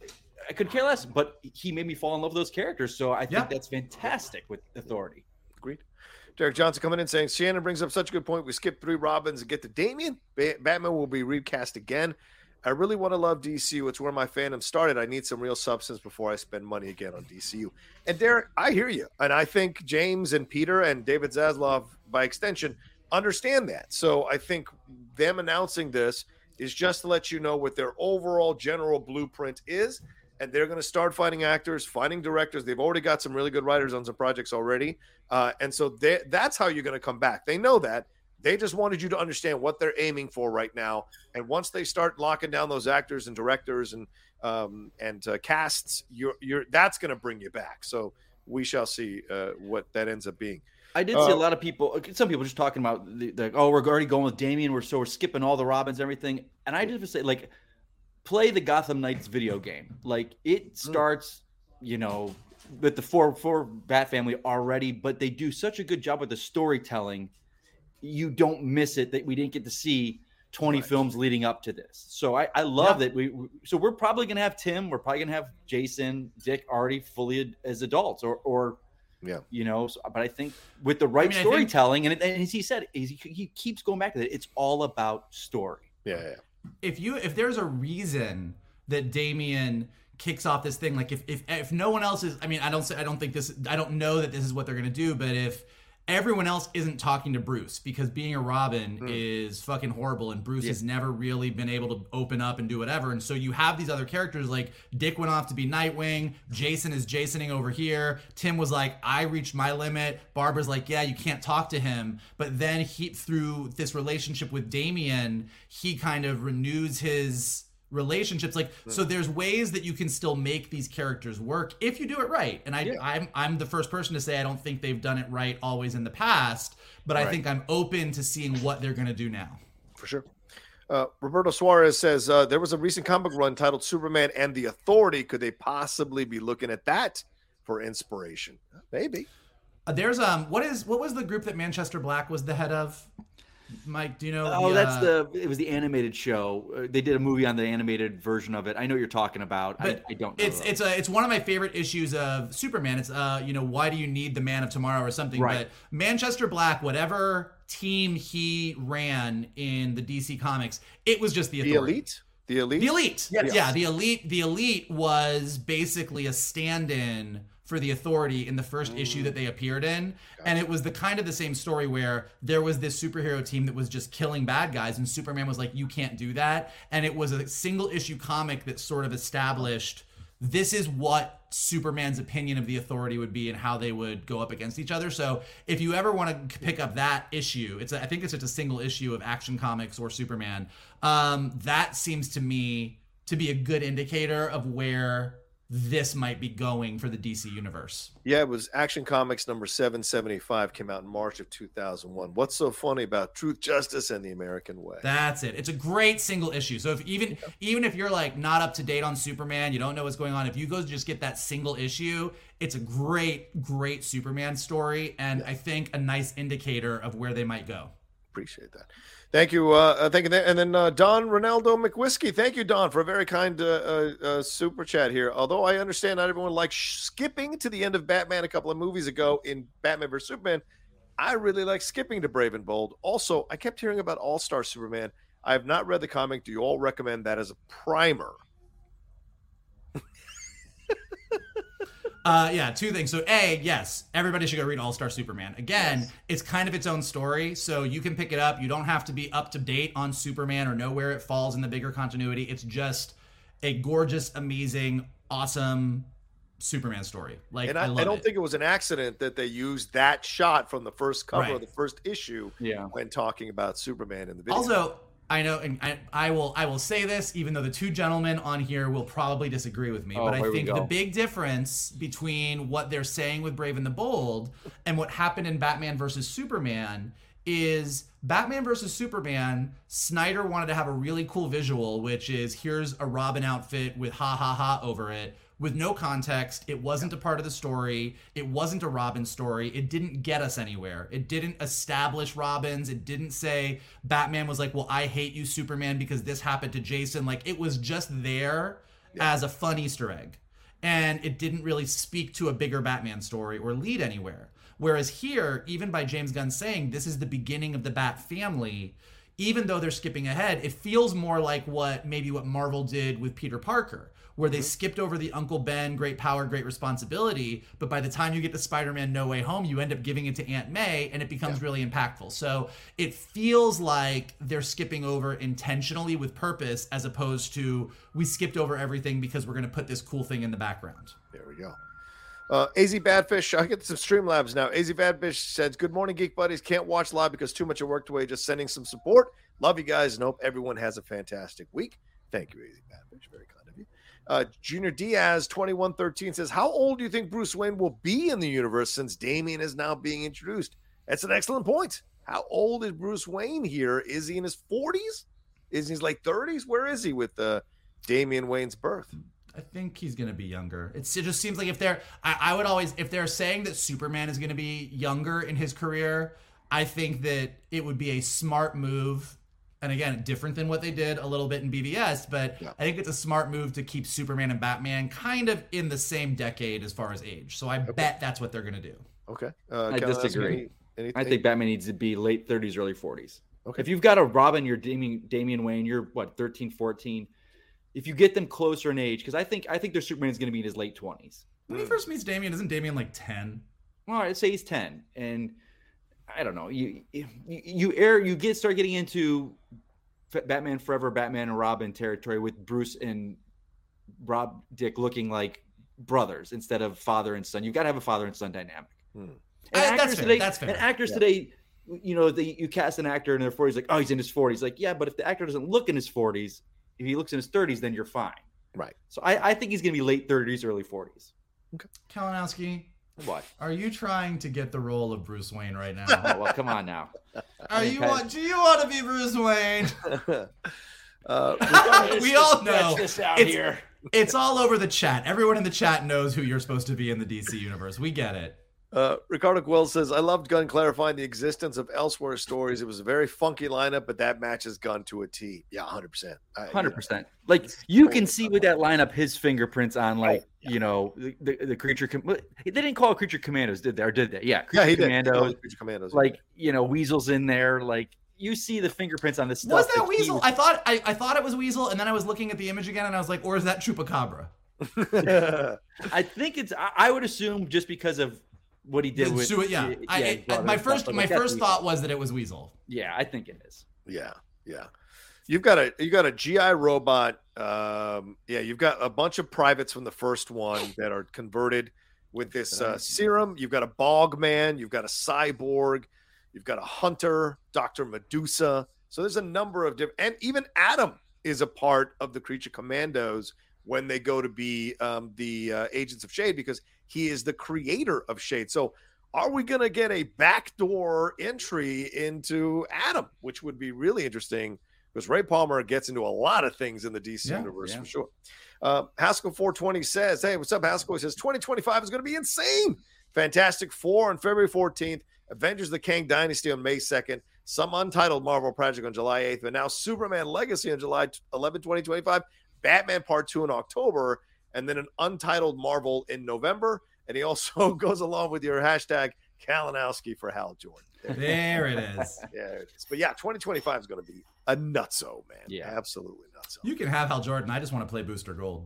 I could care less, but he made me fall in love with those characters. So I think Yeah. that's fantastic with authority. Agreed. Derek Johnson coming in saying, Shannon brings up such a good point. We skip three Robins and get to Damian. Ba- Batman will be recast again. I really want to love D C U. It's where my fandom started. I need some real substance before I spend money again on D C U. And Derek, I hear you. And I think James and Peter and David Zaslav, by extension, understand that. So I think them announcing this is just to let you know what their overall general blueprint is. And they're going to start finding actors, finding directors. They've already got some really good writers on some projects already. Uh, and so they, that's how you're going to come back. They know that. They just wanted you to understand what they're aiming for right now. And once they start locking down those actors and directors and um, and uh, casts, you're, you're that's going to bring you back. So we shall see uh, what that ends up being. I did uh, see a lot of people, some people just talking about the, the oh, we're already going with Damian. We're so we're skipping all the Robins and everything. And I just would say, like, play the Gotham Knights video game. Like, it starts, you know, with the four four Bat family already, but they do such a good job with the storytelling. You don't miss it that we didn't get to see twenty right. films leading up to this. So I, I love yeah. that we, we. So we're probably gonna have Tim. We're probably gonna have Jason, Dick already fully as adults, or or. Yeah, you know, so, but I think with the right I mean, storytelling, think, and, and as he said, he, he keeps going back to it. It's all about story. Yeah, yeah. If you if there's a reason that Damian kicks off this thing, like if if if no one else is, I mean, I don't say I don't think this, I don't know that this is what they're gonna do, but if everyone else isn't talking to Bruce, because being a Robin mm. is fucking horrible, and Bruce yeah. has never really been able to open up and do whatever. And so you have these other characters, like Dick went off to be Nightwing, Jason is Jasoning over here, Tim was like, I reached my limit, Barbara's like, yeah, you can't talk to him. But then he, through this relationship with Damian, he kind of renews his relationships. Like, mm. so there's ways that you can still make these characters work if you do it right. And I, yeah. I'm I'm the first person to say I don't think they've done it right always in the past, but right. I think I'm open to seeing what they're going to do now. For sure. Uh, Roberto Suarez says uh, there was a recent comic run titled Superman and the Authority. Could they possibly be looking at that for inspiration? Maybe. Uh, there's um what is what was the group that Manchester Black was the head of? Mike, do you know? Oh, the, that's uh, the. It was the animated show. Uh, they did a movie on the animated version of it. I know what you're talking about. I, I don't know. It's it's a it's one of my favorite issues of Superman. It's uh you know, why do you need the Man of Tomorrow or something? Right. But Manchester Black, whatever team he ran in the D C comics, it was just the Authority. The Elite. The Elite. The Elite. Yes. Yeah, the Elite. The Elite was basically a stand-in for the Authority in the first mm. issue that they appeared in. And it was the kind of the same story where there was this superhero team that was just killing bad guys, and Superman was like, you can't do that. And it was a single issue comic that sort of established this is what Superman's opinion of the Authority would be and how they would go up against each other. So if you ever want to pick up that issue, it's a, I think it's just a single issue of Action Comics or Superman. Um, that seems to me to be a good indicator of where this might be going for the D C universe. Yeah, it was Action Comics number seven seventy-five, came out in March of two thousand one. What's so funny about Truth, Justice, and the American Way? That's it. It's a great single issue. So if even yeah. even if you're like not up to date on Superman, you don't know what's going on, if you go just get that single issue, it's a great, great Superman story, and yeah. I think a nice indicator of where they might go. Appreciate that. Thank you. Uh, thank you. And then uh, Don Ronaldo McWhiskey. Thank you, Don, for a very kind uh, uh, uh, super chat here. Although I understand not everyone likes skipping to the end of Batman a couple of movies ago in Batman versus Superman, I really like skipping to Brave and Bold. Also, I kept hearing about All-Star Superman. I have not read the comic. Do you all recommend that as a primer? Uh, yeah, two things. So A, yes, everybody should go read All-Star Superman. Again, yes. It's kind of its own story, so you can pick it up. You don't have to be up to date on Superman or know where it falls in the bigger continuity. It's just a gorgeous, amazing, awesome Superman story. Like, and I, I, love I don't it. think it was an accident that they used that shot from the first cover right. of the first issue yeah. when talking about Superman in the video. Also, I know, and I, I will I will say this, even though the two gentlemen on here will probably disagree with me, oh, but I think the big difference between what they're saying with Brave and the Bold and what happened in Batman versus Superman is Batman versus Superman, Snyder wanted to have a really cool visual, which is here's a Robin outfit with ha ha ha over it, with no context. It wasn't a part of the story. It wasn't a Robin story. It didn't get us anywhere. It didn't establish Robins. It didn't say Batman was like, well, I hate you, Superman, because this happened to Jason. Like, it was just there yeah. as a fun Easter egg. And it didn't really speak to a bigger Batman story or lead anywhere. Whereas here, even by James Gunn saying this is the beginning of the Bat family, even though they're skipping ahead, it feels more like what maybe what Marvel did with Peter Parker, where they skipped over the Uncle Ben, great power, great responsibility, but by the time you get to Spider-Man No Way Home, you end up giving it to Aunt May, and it becomes yeah. really impactful. So it feels like they're skipping over intentionally with purpose, as opposed to we skipped over everything because we're going to put this cool thing in the background. There we go. Uh, A Z Badfish, I get some Streamlabs now. A Z Badfish says, good morning, Geek Buddies. Can't watch live because too much of work away. Just sending some support. Love you guys and hope everyone has a fantastic week. Thank you, A Z Badfish. Very kind of you. Uh, Junior Diaz twenty-one thirteen says, how old do you think Bruce Wayne will be in the universe since Damian is now being introduced? That's an excellent point. How old is Bruce Wayne here? Is he in his forties? Is he in his late thirties? Where is he with uh, Damian Wayne's birth? I think he's going to be younger. It's, it just seems like if they're, I, I would always, if they're saying that Superman is going to be younger in his career, I think that it would be a smart move. And again, different than what they did a little bit in B V S, but yeah. I think it's a smart move to keep Superman and Batman kind of in the same decade as far as age. So I okay. bet that's what they're going to do. Okay. Uh, I disagree. Any, I think Batman needs to be late thirties, early forties. Okay. If you've got a Robin, you're Damian, Damian Wayne, you're what, thirteen, fourteen. If you get them closer in age, because I think I think their Superman is going to be in his late twenties. When he first meets Damian, isn't Damian like ten? Well, I'd say he's ten, and I don't know. You you you air you get start getting into Batman Forever, Batman and Robin territory with Bruce and Rob Dick looking like brothers instead of father and son. You've got to have a father and son dynamic. Hmm. And I, actors that's fair. today, That's fair. And actors yeah. today, you know, they, you cast an actor in their forties, like, oh, he's in his forties. Like, yeah, but if the actor doesn't look in his forties, if he looks in his thirties, then you're fine. Right. So I, I think he's going to be late thirties, early forties. Okay. Kalinowski, what? Are you trying to get the role of Bruce Wayne right now? Oh, well, come on now. Are you want? Do you want to be Bruce Wayne? uh, we all know this out it's, here. It's all over the chat. Everyone in the chat knows who you're supposed to be in the D C universe. We get it. Uh, Ricardo Quill says, I loved Gunn clarifying the existence of Elsewhere stories. It was a very funky lineup, but that matches Gunn to a T. Yeah, one hundred percent. I, one hundred percent. Like, you can see with that lineup his fingerprints on, like, oh, yeah. you know, the, the, the Creature... Com- they didn't call it Creature Commandos, did they? Or did they? Yeah, Creature yeah, he Commandos. Did. Creature Commandos. Like, you know, Weasel's in there. Like, you see the fingerprints on this stuff. Was that Weasel? Was... I thought I, I thought it was Weasel, and then I was looking at the image again, and I was like, or is that Chupacabra? I think it's... I, I would assume just because of what he did with so, yeah, yeah I, I, my first my like first thought was that it was Weasel. Yeah, I think it is. Yeah, yeah. You've got a you got a G I robot. Um, yeah, you've got a bunch of privates from the first one that are converted with this uh, serum. You've got a Bogman. You've got a cyborg. You've got a hunter, Doctor Medusa. So there's a number of different, and even Adam is a part of the Creature Commandos when they go to be um, the uh, Agents of S H A I D, because he is the creator of S H A I D. So are we going to get a backdoor entry into Adam, which would be really interesting, because Ray Palmer gets into a lot of things in the D C yeah, universe yeah. for sure. Uh, Haskell four twenty says, hey, what's up, Haskell? He says, twenty twenty-five is going to be insane. Fantastic Four on February fourteenth, Avengers the Kang Dynasty on May second, some untitled Marvel project on July eighth, but now Superman Legacy on July eleventh, twenty twenty-five, Batman Part two in October, and then an untitled Marvel in November. And he also goes along with your hashtag Kalinowski for Hal Jordan. There it is. Yeah, it is. But yeah, twenty twenty-five is going to be a nutso, man. Yeah, absolutely nutso. You can have Hal Jordan. I just want to play Booster Gold.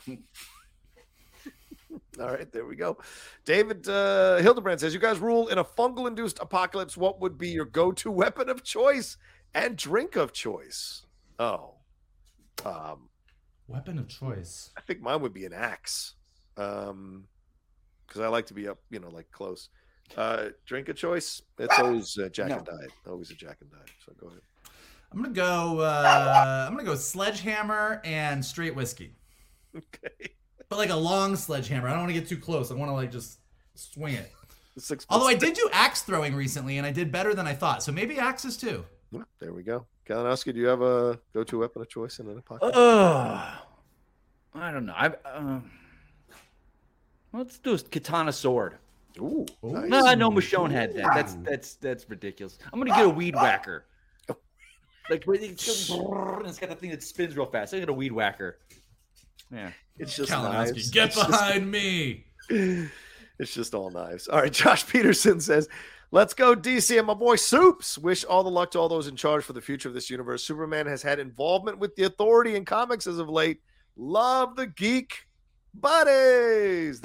All right, there we go. David uh, Hildebrand says, you guys rule in a fungal-induced apocalypse. What would be your go-to weapon of choice and drink of choice? Oh. Um, weapon of choice. I think mine would be an axe. Um, because I like to be up, you know, like close. Uh, drink of choice. It's always uh, Jack no. and Diet. Always a Jack and Diet. So go ahead. I'm gonna go. Uh, I'm gonna go sledgehammer and straight whiskey. Okay. But like a long sledgehammer. I don't want to get too close. I want to like just swing it. Although I did do axe throwing recently, and I did better than I thought. So maybe axes too. Yeah, there we go. Kalinowski, do you have a go-to weapon of choice in an apocalypse? Uh, I don't know. I. Uh... Let's do a katana sword. Ooh, nice. No, I know Michonne had that. That's that's that's ridiculous. I'm gonna get a weed whacker. Like it's got that thing that spins real fast. I get a weed whacker. Yeah, it's just Kalinowski, knives. Get it's behind just, me. It's just all knives. All right, Josh Peterson says, "Let's go D C and my boy Soups. Wish all the luck to all those in charge for the future of this universe. Superman has had involvement with the Authority in comics as of late. Love the geek." Buddies.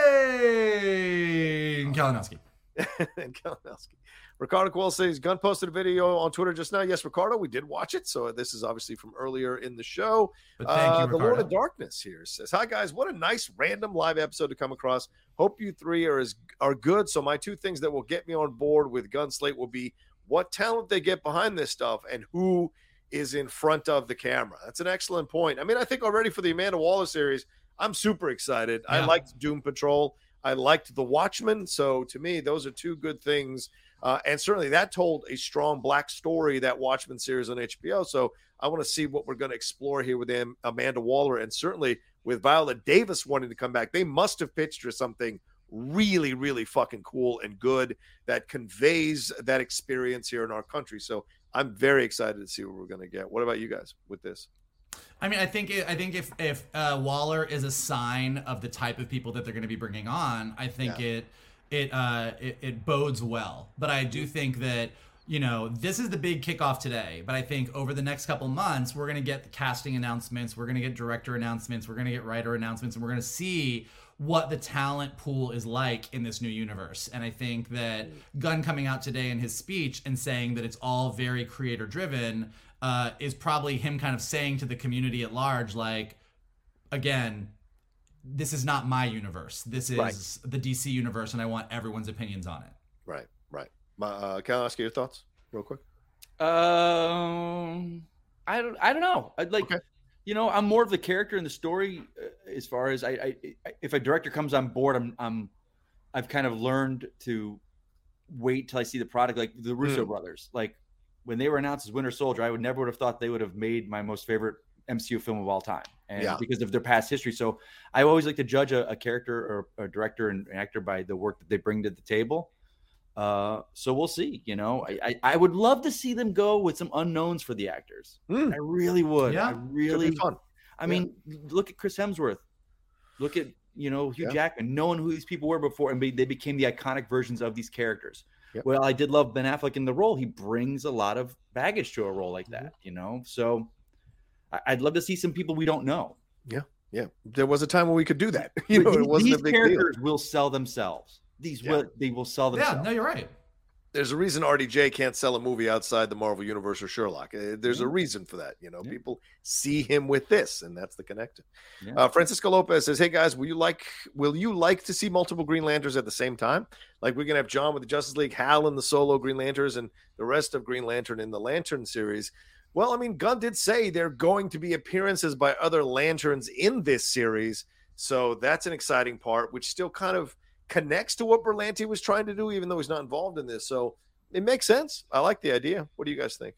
Hey, and Kalinowski. and Kalinowski. Ricardo Quill says, Gunn posted a video on Twitter just now. Yes, Ricardo, we did watch it. So this is obviously from earlier in the show. But thank uh, you, the Ricardo. Lord of Darkness here says, hi, guys. What a nice random live episode to come across. Hope you three are, as, are good. So my two things that will get me on board with Gunn Slate will be what talent they get behind this stuff and who is in front of the camera. That's an excellent point. I mean, I think already for the Amanda Waller series, I'm super excited. Yeah. I liked Doom Patrol. I liked The Watchmen. So to me, those are two good things. Uh, and certainly that told a strong black story, that Watchmen series on H B O. So I want to see what we're going to explore here with them, Amanda Waller, and certainly with Viola Davis wanting to come back. They must have pitched her something really, really fucking cool and good that conveys that experience here in our country. So I'm very excited to see what we're going to get. What about you guys with this? I mean, I think it, I think if if uh, Waller is a sign of the type of people that they're going to be bringing on, I think yeah. it it, uh, it it bodes well. But I do think that, you know, this is the big kickoff today. But I think over the next couple months, we're going to get the casting announcements, we're going to get director announcements, we're going to get writer announcements, and we're going to see what the talent pool is like in this new universe. And I think that Gunn coming out today in his speech and saying that it's all very creator driven uh, is probably him kind of saying to the community at large, like, again, this is not my universe. This is right. the D C universe, and I want everyone's opinions on it. Right, right. Uh, can I ask you your thoughts real quick? Um, I don't, I don't know. I'd like, okay. You know, I'm more of the character in the story uh, as far as I, I, I, if a director comes on board, I'm, I'm, I've kind of learned to wait till I see the product. Like the Russo mm. brothers, like when they were announced as Winter Soldier, I would never would have thought they would have made my most favorite M C U film of all time, and yeah. because of their past history. So I always like to judge a, a character or a director and an actor by the work that they bring to the table. Uh, so we'll see. You know, I, I, I would love to see them go with some unknowns for the actors. Mm. I really would. Yeah, I really. Fun. I yeah. mean, look at Chris Hemsworth. Look at, you know, Hugh yeah. Jackman, knowing who these people were before, and they became the iconic versions of these characters. Yep. Well, I did love Ben Affleck in the role. He brings a lot of baggage to a role like that. Mm-hmm. You know, so I, I'd love to see some people we don't know. Yeah, yeah. There was a time when we could do that. You know, these, it wasn't these a big characters deal. will sell themselves. These yeah. will they will sell themselves. Yeah, no, you're right. There's a reason R D J can't sell a movie outside the Marvel Universe or Sherlock. There's yeah. a reason for that. You know, yeah. people see him with this, and that's the connection. Yeah. Uh, Francisco Lopez says, "Hey guys, will you like will you like to see multiple Green Lanterns at the same time? Like we're gonna have John with the Justice League, Hal in the solo Green Lanterns, and the rest of Green Lantern in the Lantern series." Well, I mean, Gunn did say there are going to be appearances by other Lanterns in this series, so that's an exciting part, which still kind of connects to what Berlanti was trying to do, even though he's not involved in this. So it makes sense. I like the idea. What do you guys think?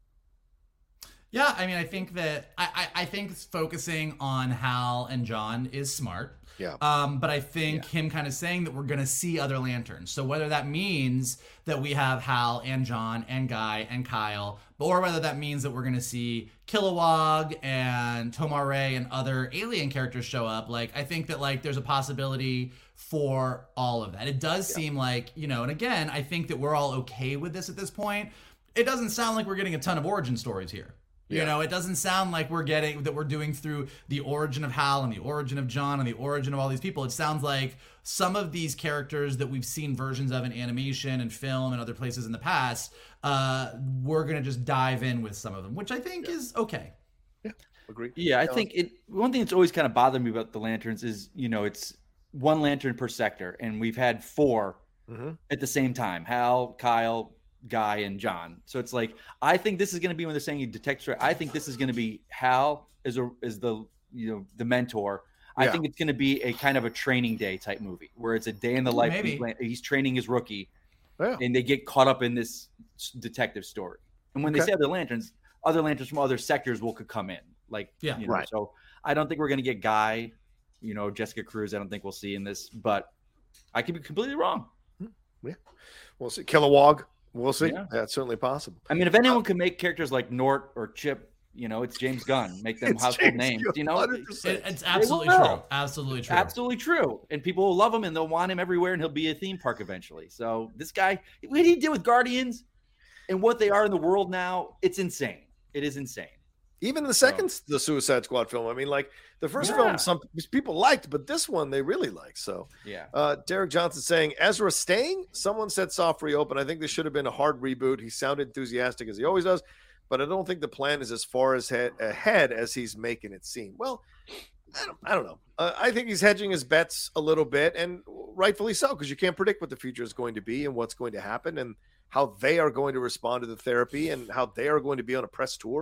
Yeah, I mean, I think that I, I, I think focusing on Hal and John is smart. Yeah. Um, but I think yeah. him kind of saying that we're going to see other Lanterns. So whether that means that we have Hal and John and Guy and Kyle, or whether that means that we're going to see Kilowog and Tomar-Re and other alien characters show up, like I think that like there's a possibility for all of that. It does yeah. seem like, you know, and again, I think that we're all okay with this at this point. It doesn't sound like we're getting a ton of origin stories here. You yeah. know, it doesn't sound like we're getting that we're doing through the origin of Hal and the origin of John and the origin of all these people. It sounds like some of these characters that we've seen versions of in animation and film and other places in the past, uh, we're going to just dive in with some of them, which I think yeah. is okay. Yeah, agree. Yeah, I think it. One thing that's always kind of bothered me about the Lanterns is, you know, it's one Lantern per sector, and we've had four mm-hmm. at the same time: Hal, Kyle, Guy, and John. So it's like, I think this is going to be when they're saying you detect. I think this is going to be Hal as a as the you know the mentor. I yeah. think it's going to be a kind of a training day type movie where it's a day in the life. Maybe. He's training his rookie, yeah. and they get caught up in this detective story. And when okay. they say other Lanterns, other Lanterns from other sectors will could come in. Like yeah, you know, right. So I don't think we're going to get Guy. You know, Jessica Cruz, I don't think we'll see in this, but I could be completely wrong. Yeah, we'll see. Kilowog, we'll see. Yeah. That's certainly possible. I mean, if anyone can make characters like Nort or Chip, you know, it's James Gunn. Make them household names. You know, it, it's absolutely true. Absolutely true. Absolutely true. And people will love him, and they'll want him everywhere, and he'll be a theme park eventually. So this guy, what he did with Guardians, and what they are in the world now, it's insane. It is insane. Even the second, so, the Suicide Squad film. I mean, like the first yeah. film, some people liked, but this one they really liked. So, yeah. Uh, Derek Johnson saying, Ezra staying? Someone said soft reopen. I think this should have been a hard reboot. He sounded enthusiastic as he always does, but I don't think the plan is as far as he- ahead as he's making it seem. Well, I don't, I don't know. Uh, I think he's hedging his bets a little bit, and rightfully so, because you can't predict what the future is going to be and what's going to happen and how they are going to respond to the therapy and how they are going to be on a press tour.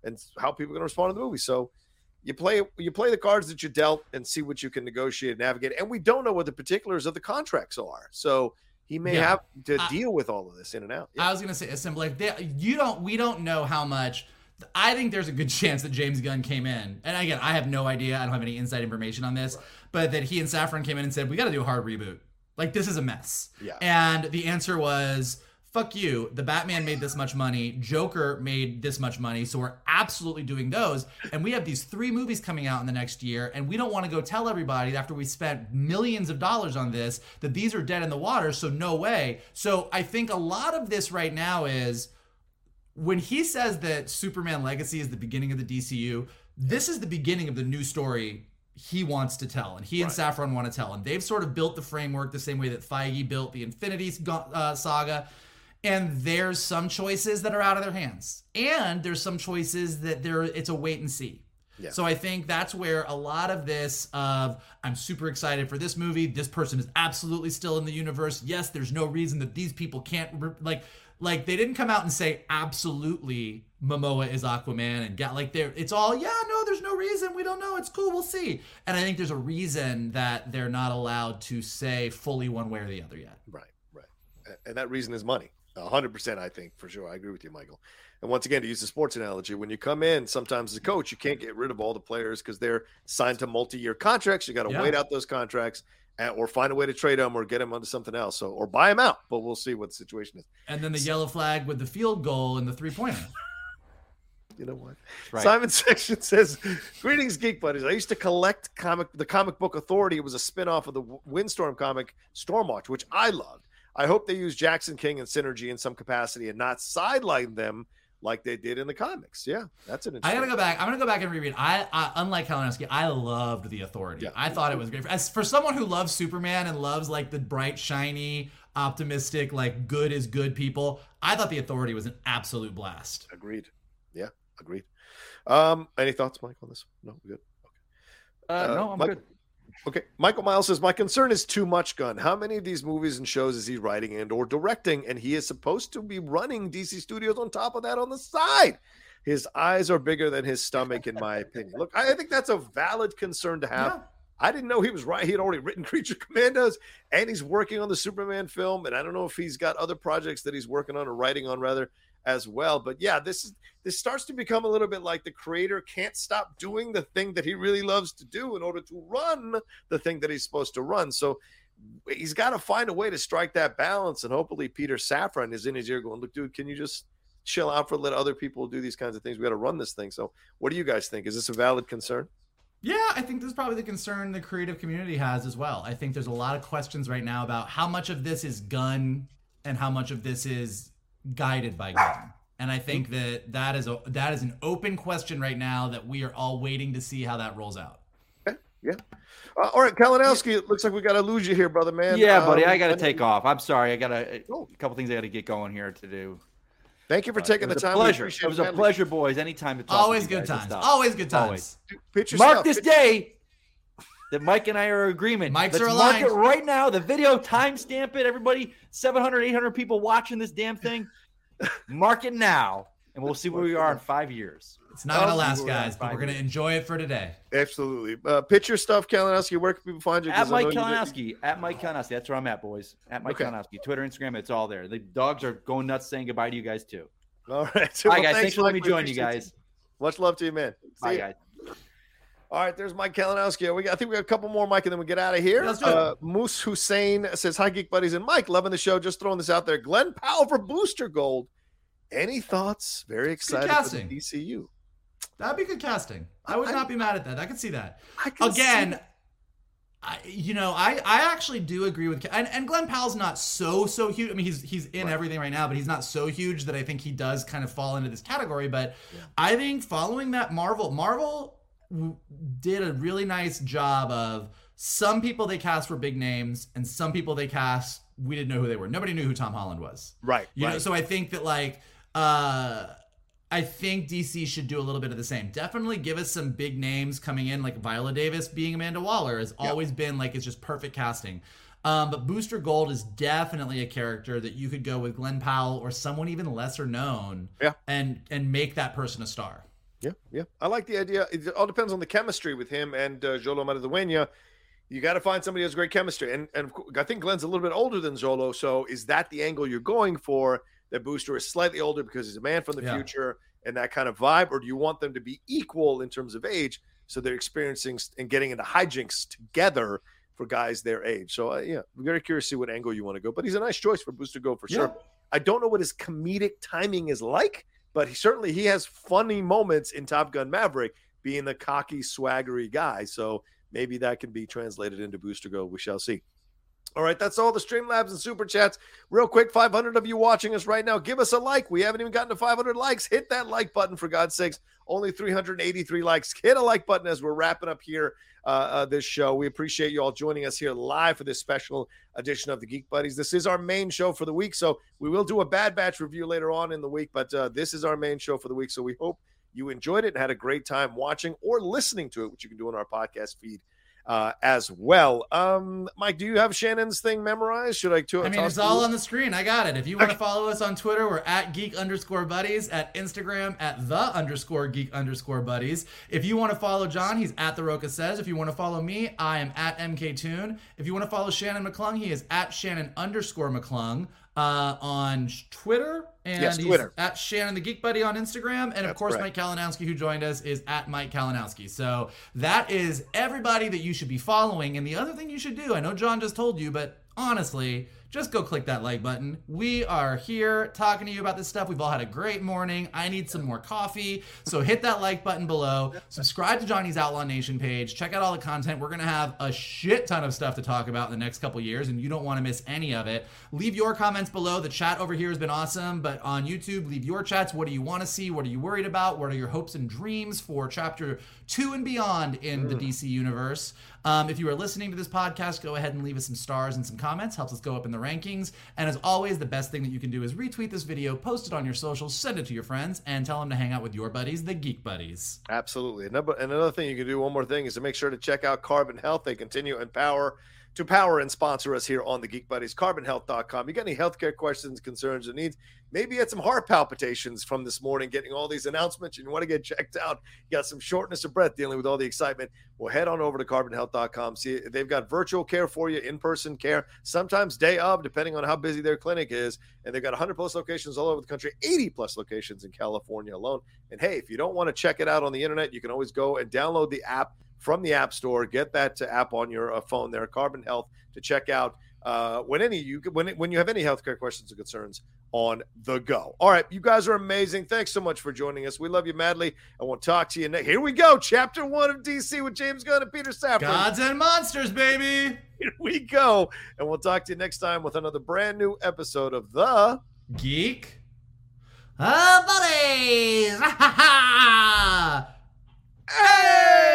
and how people are going to respond to the movie. So you play you play the cards that you dealt and see what you can negotiate and navigate. And we don't know what the particulars of the contracts are. So he may yeah. have to I, deal with all of this in and out. Yeah. I was going to say, simply, like, they, you don't, we don't know how much. I think there's a good chance that James Gunn came in, and again, I have no idea. I don't have any inside information on this, right. but that he and Safran came in and said, we got to do a hard reboot. Like, this is a mess. Yeah. And the answer was, fuck you. The Batman made this much money. Joker made this much money. So we're absolutely doing those. And we have these three movies coming out in the next year. And we don't want to go tell everybody after we spent millions of dollars on this that these are dead in the water. So no way. So I think a lot of this right now is when he says that Superman Legacy is the beginning of the D C U, this is the beginning of the new story he wants to tell, and he and right. Safran want to tell. And they've sort of built the framework the same way that Feige built the Infinity uh, Saga. And there's some choices that are out of their hands. And there's some choices that there it's a wait and see. Yeah. So I think that's where a lot of this of, I'm super excited for this movie. This person is absolutely still in the universe. Yes, there's no reason that these people can't, like, like they didn't come out and say absolutely Momoa is Aquaman and get like they're it's all yeah no there's no reason, we don't know, it's cool, we'll see. And I think there's a reason that they're not allowed to say fully one way or the other yet. Right, right, and that reason is money. A hundred percent, I think, for sure. I agree with you, Michael. And once again, to use the sports analogy, when you come in, sometimes as a coach, you can't get rid of all the players because they're signed to multi-year contracts. You got to yeah. wait out those contracts. And, or find a way to trade them or get them onto something else. So, or buy them out, but we'll see what the situation is. And then the yellow flag with the field goal and the three-pointer. You know what? Right. Simon Section says, greetings, Geek Buddies. I used to collect comic the Comic Book Authority. It was a spinoff of the Windstorm comic Stormwatch, which I loved. I hope they use Jackson King and Synergy in some capacity and not sideline them like they did in the comics. Yeah, that's an interesting. I gotta go back. I'm gonna go back and reread. I, I unlike Kalinowski, I loved the Authority. Yeah. I thought it was great. As for someone who loves Superman and loves like the bright, shiny, optimistic, like good is good people, I thought the Authority was an absolute blast. Agreed. Yeah, agreed. Um, any thoughts, Mike, on this? No, we good. Okay. Uh, uh, no, I'm Mike, good. Okay, Michael Miles says, my concern is too much, Gunn. How many of these movies and shows is he writing and or directing? And he is supposed to be running D C Studios on top of that on the side. His eyes are bigger than his stomach, in my opinion. Look, I think that's a valid concern to have. Yeah. I didn't know he was right. He had already written Creature Commandos, and he's working on the Superman film. And I don't know if he's got other projects that he's working on or writing on, rather, as well. But yeah, this is this starts to become a little bit like the creator can't stop doing the thing that he really loves to do in order to run the thing that he's supposed to run. So he's got to find a way to strike that balance. And hopefully Peter Safran is in his ear going, look, dude, can you just chill out for let other people do these kinds of things? We got to run this thing. So what do you guys think? Is this a valid concern? Yeah, I think this is probably the concern the creative community has as well. I think there's a lot of questions right now about how much of this is Gunn and how much of this is guided by Gunn. And I think that that is a that is an open question right now that we are all waiting to see how that rolls out. Okay. Yeah. Uh, all right, Kalinowski, it looks like we got to lose you here, brother man. Yeah, buddy, um, I got to take off. I'm sorry. I got a, a couple things I got to get going here to do. Thank you for taking the time. Pleasure. It was a pleasure, boys. Anytime to talk. Always good times. Always good times. Mark this day that Mike and I are in agreement. Mike's Let's are aligned. Mark it right now. The video, timestamp it. Everybody, seven hundred, eight hundred people watching this damn thing. Mark it now, and we'll see where we are in five years. It's not going to last, guys, but we're going to enjoy it for today. Absolutely. Uh, pitch your stuff, Kalinowski. Where can people find you? At Mike Kalinowski. At Mike Kalinowski. That's where I'm at, boys. At Mike okay. Kalinowski. Twitter, Instagram, it's all there. The dogs are going nuts saying goodbye to you guys, too. All right. So, Bye, well, guys. Thanks, thanks for letting me join you guys. Much love to you, man. See Bye, you. guys. All right, there's Mike Kalinowski. We got, I think we got a couple more, Mike, and then we get out of here. Let's do uh, Moose Hussein says, hi, Geek Buddies. And Mike, loving the show. Just throwing this out there. Glenn Powell for Booster Gold. Any thoughts? Very excited for the D C U. That'd be good casting. I would I, not be mad at that. I could see that. I could Again, see I, you know, I, I actually do agree with and, and Glenn Powell's not so so huge. I mean, he's he's in right. everything right now, but he's not so huge that I think he does kind of fall into this category. But yeah. I think following that, Marvel Marvel did a really nice job of some people they cast were big names, and some people they cast we didn't know who they were. Nobody knew who Tom Holland was. Right. You right. know, so I think that like. Uh, I think D C should do a little bit of the same. Definitely give us some big names coming in, like Viola Davis being Amanda Waller has yep. always been like, it's just perfect casting. Um, but Booster Gold is definitely a character that you could go with Glenn Powell or someone even lesser known yeah. and, and make that person a star. Yeah, yeah. I like the idea. It all depends on the chemistry with him and uh, Xolo Maridueña. You got to find somebody who has great chemistry. And, and I think Glenn's a little bit older than Xolo. So is that the angle you're going for? That Booster is slightly older because he's a man from the yeah. future and that kind of vibe? Or do you want them to be equal in terms of age so they're experiencing and getting into hijinks together for guys their age? So, uh, yeah, I'm very curious to see what angle you want to go. But he's a nice choice for Booster Gold for yeah. sure. I don't know what his comedic timing is like, but he certainly he has funny moments in Top Gun Maverick being the cocky, swaggery guy. So maybe that can be translated into Booster Gold. We shall see. All right, that's all the Streamlabs and Super Chats. Real quick, five hundred of you watching us right now, give us a like. We haven't even gotten to five hundred likes. Hit that like button, for God's sakes. Only three hundred eighty-three likes. Hit a like button as we're wrapping up here uh, uh, this show. We appreciate you all joining us here live for this special edition of the Geek Buddies. This is our main show for the week, so we will do a Bad Batch review later on in the week, but uh, this is our main show for the week, so we hope you enjoyed it and had a great time watching or listening to it, which you can do on our podcast feed Uh, as well. Um, Mike, do you have Shannon's thing memorized? Should I do it? I mean, it's all on the screen. I got it. If you want to follow us on Twitter, we're at geek underscore buddies, at Instagram at the underscore geek underscore buddies. If you want to follow John, he's at The Roca Says. If you want to follow me, I am at M K Toon. If you want to follow Shannon McClung, he is at Shannon underscore McClung uh, on Twitter. And yes, he's Twitter. At Shannon the Geek Buddy on Instagram. And That's of course, correct. Mike Kalinowski, who joined us, is at Mike Kalinowski. So that is everybody that you should be following. And the other thing you should do, I know John just told you, but honestly, just go click that like button. We are here talking to you about this stuff. We've all had a great morning. I need some more coffee. So hit that like button below. Subscribe to Johnny's Outlaw Nation page. Check out all the content. We're going to have a shit ton of stuff to talk about in the next couple years, and you don't want to miss any of it. Leave your comments below. The chat over here has been awesome, but on YouTube, leave your chats. What do you want to see? What are you worried about? What are your hopes and dreams for chapter two and beyond in mm. the D C universe? Um, if you are listening to this podcast, go ahead and leave us some stars and some comments. Helps us go up in the rankings. And as always, the best thing that you can do is retweet this video, post it on your socials, send it to your friends, and tell them to hang out with your buddies, the Geek Buddies. Absolutely. And another thing you can do, one more thing, is to make sure to check out Carbon Health. They continue to empower to power and sponsor us here on the Geek Buddies, carbon health dot com. You got any healthcare questions, concerns, or needs? Maybe you had some heart palpitations from this morning getting all these announcements and you want to get checked out. You got some shortness of breath dealing with all the excitement. Well, head on over to carbon health dot com. See, they've got virtual care for you, in-person care, sometimes day of, depending on how busy their clinic is. And they've got one hundred plus locations all over the country, eighty plus locations in California alone. And hey, if you don't want to check it out on the internet, you can always go and download the app from the App Store. Get that uh, app on your uh, phone there, Carbon Health, to check out uh, when any you when when you have any healthcare questions or concerns on the go. All right, you guys are amazing. Thanks so much for joining us. We love you madly, and we'll talk to you next. Here we go, Chapter One of D C with James Gunn and Peter Safran. Gods and monsters, baby. Here we go, and we'll talk to you next time with another brand new episode of the Geek uh, Buddies. Hey!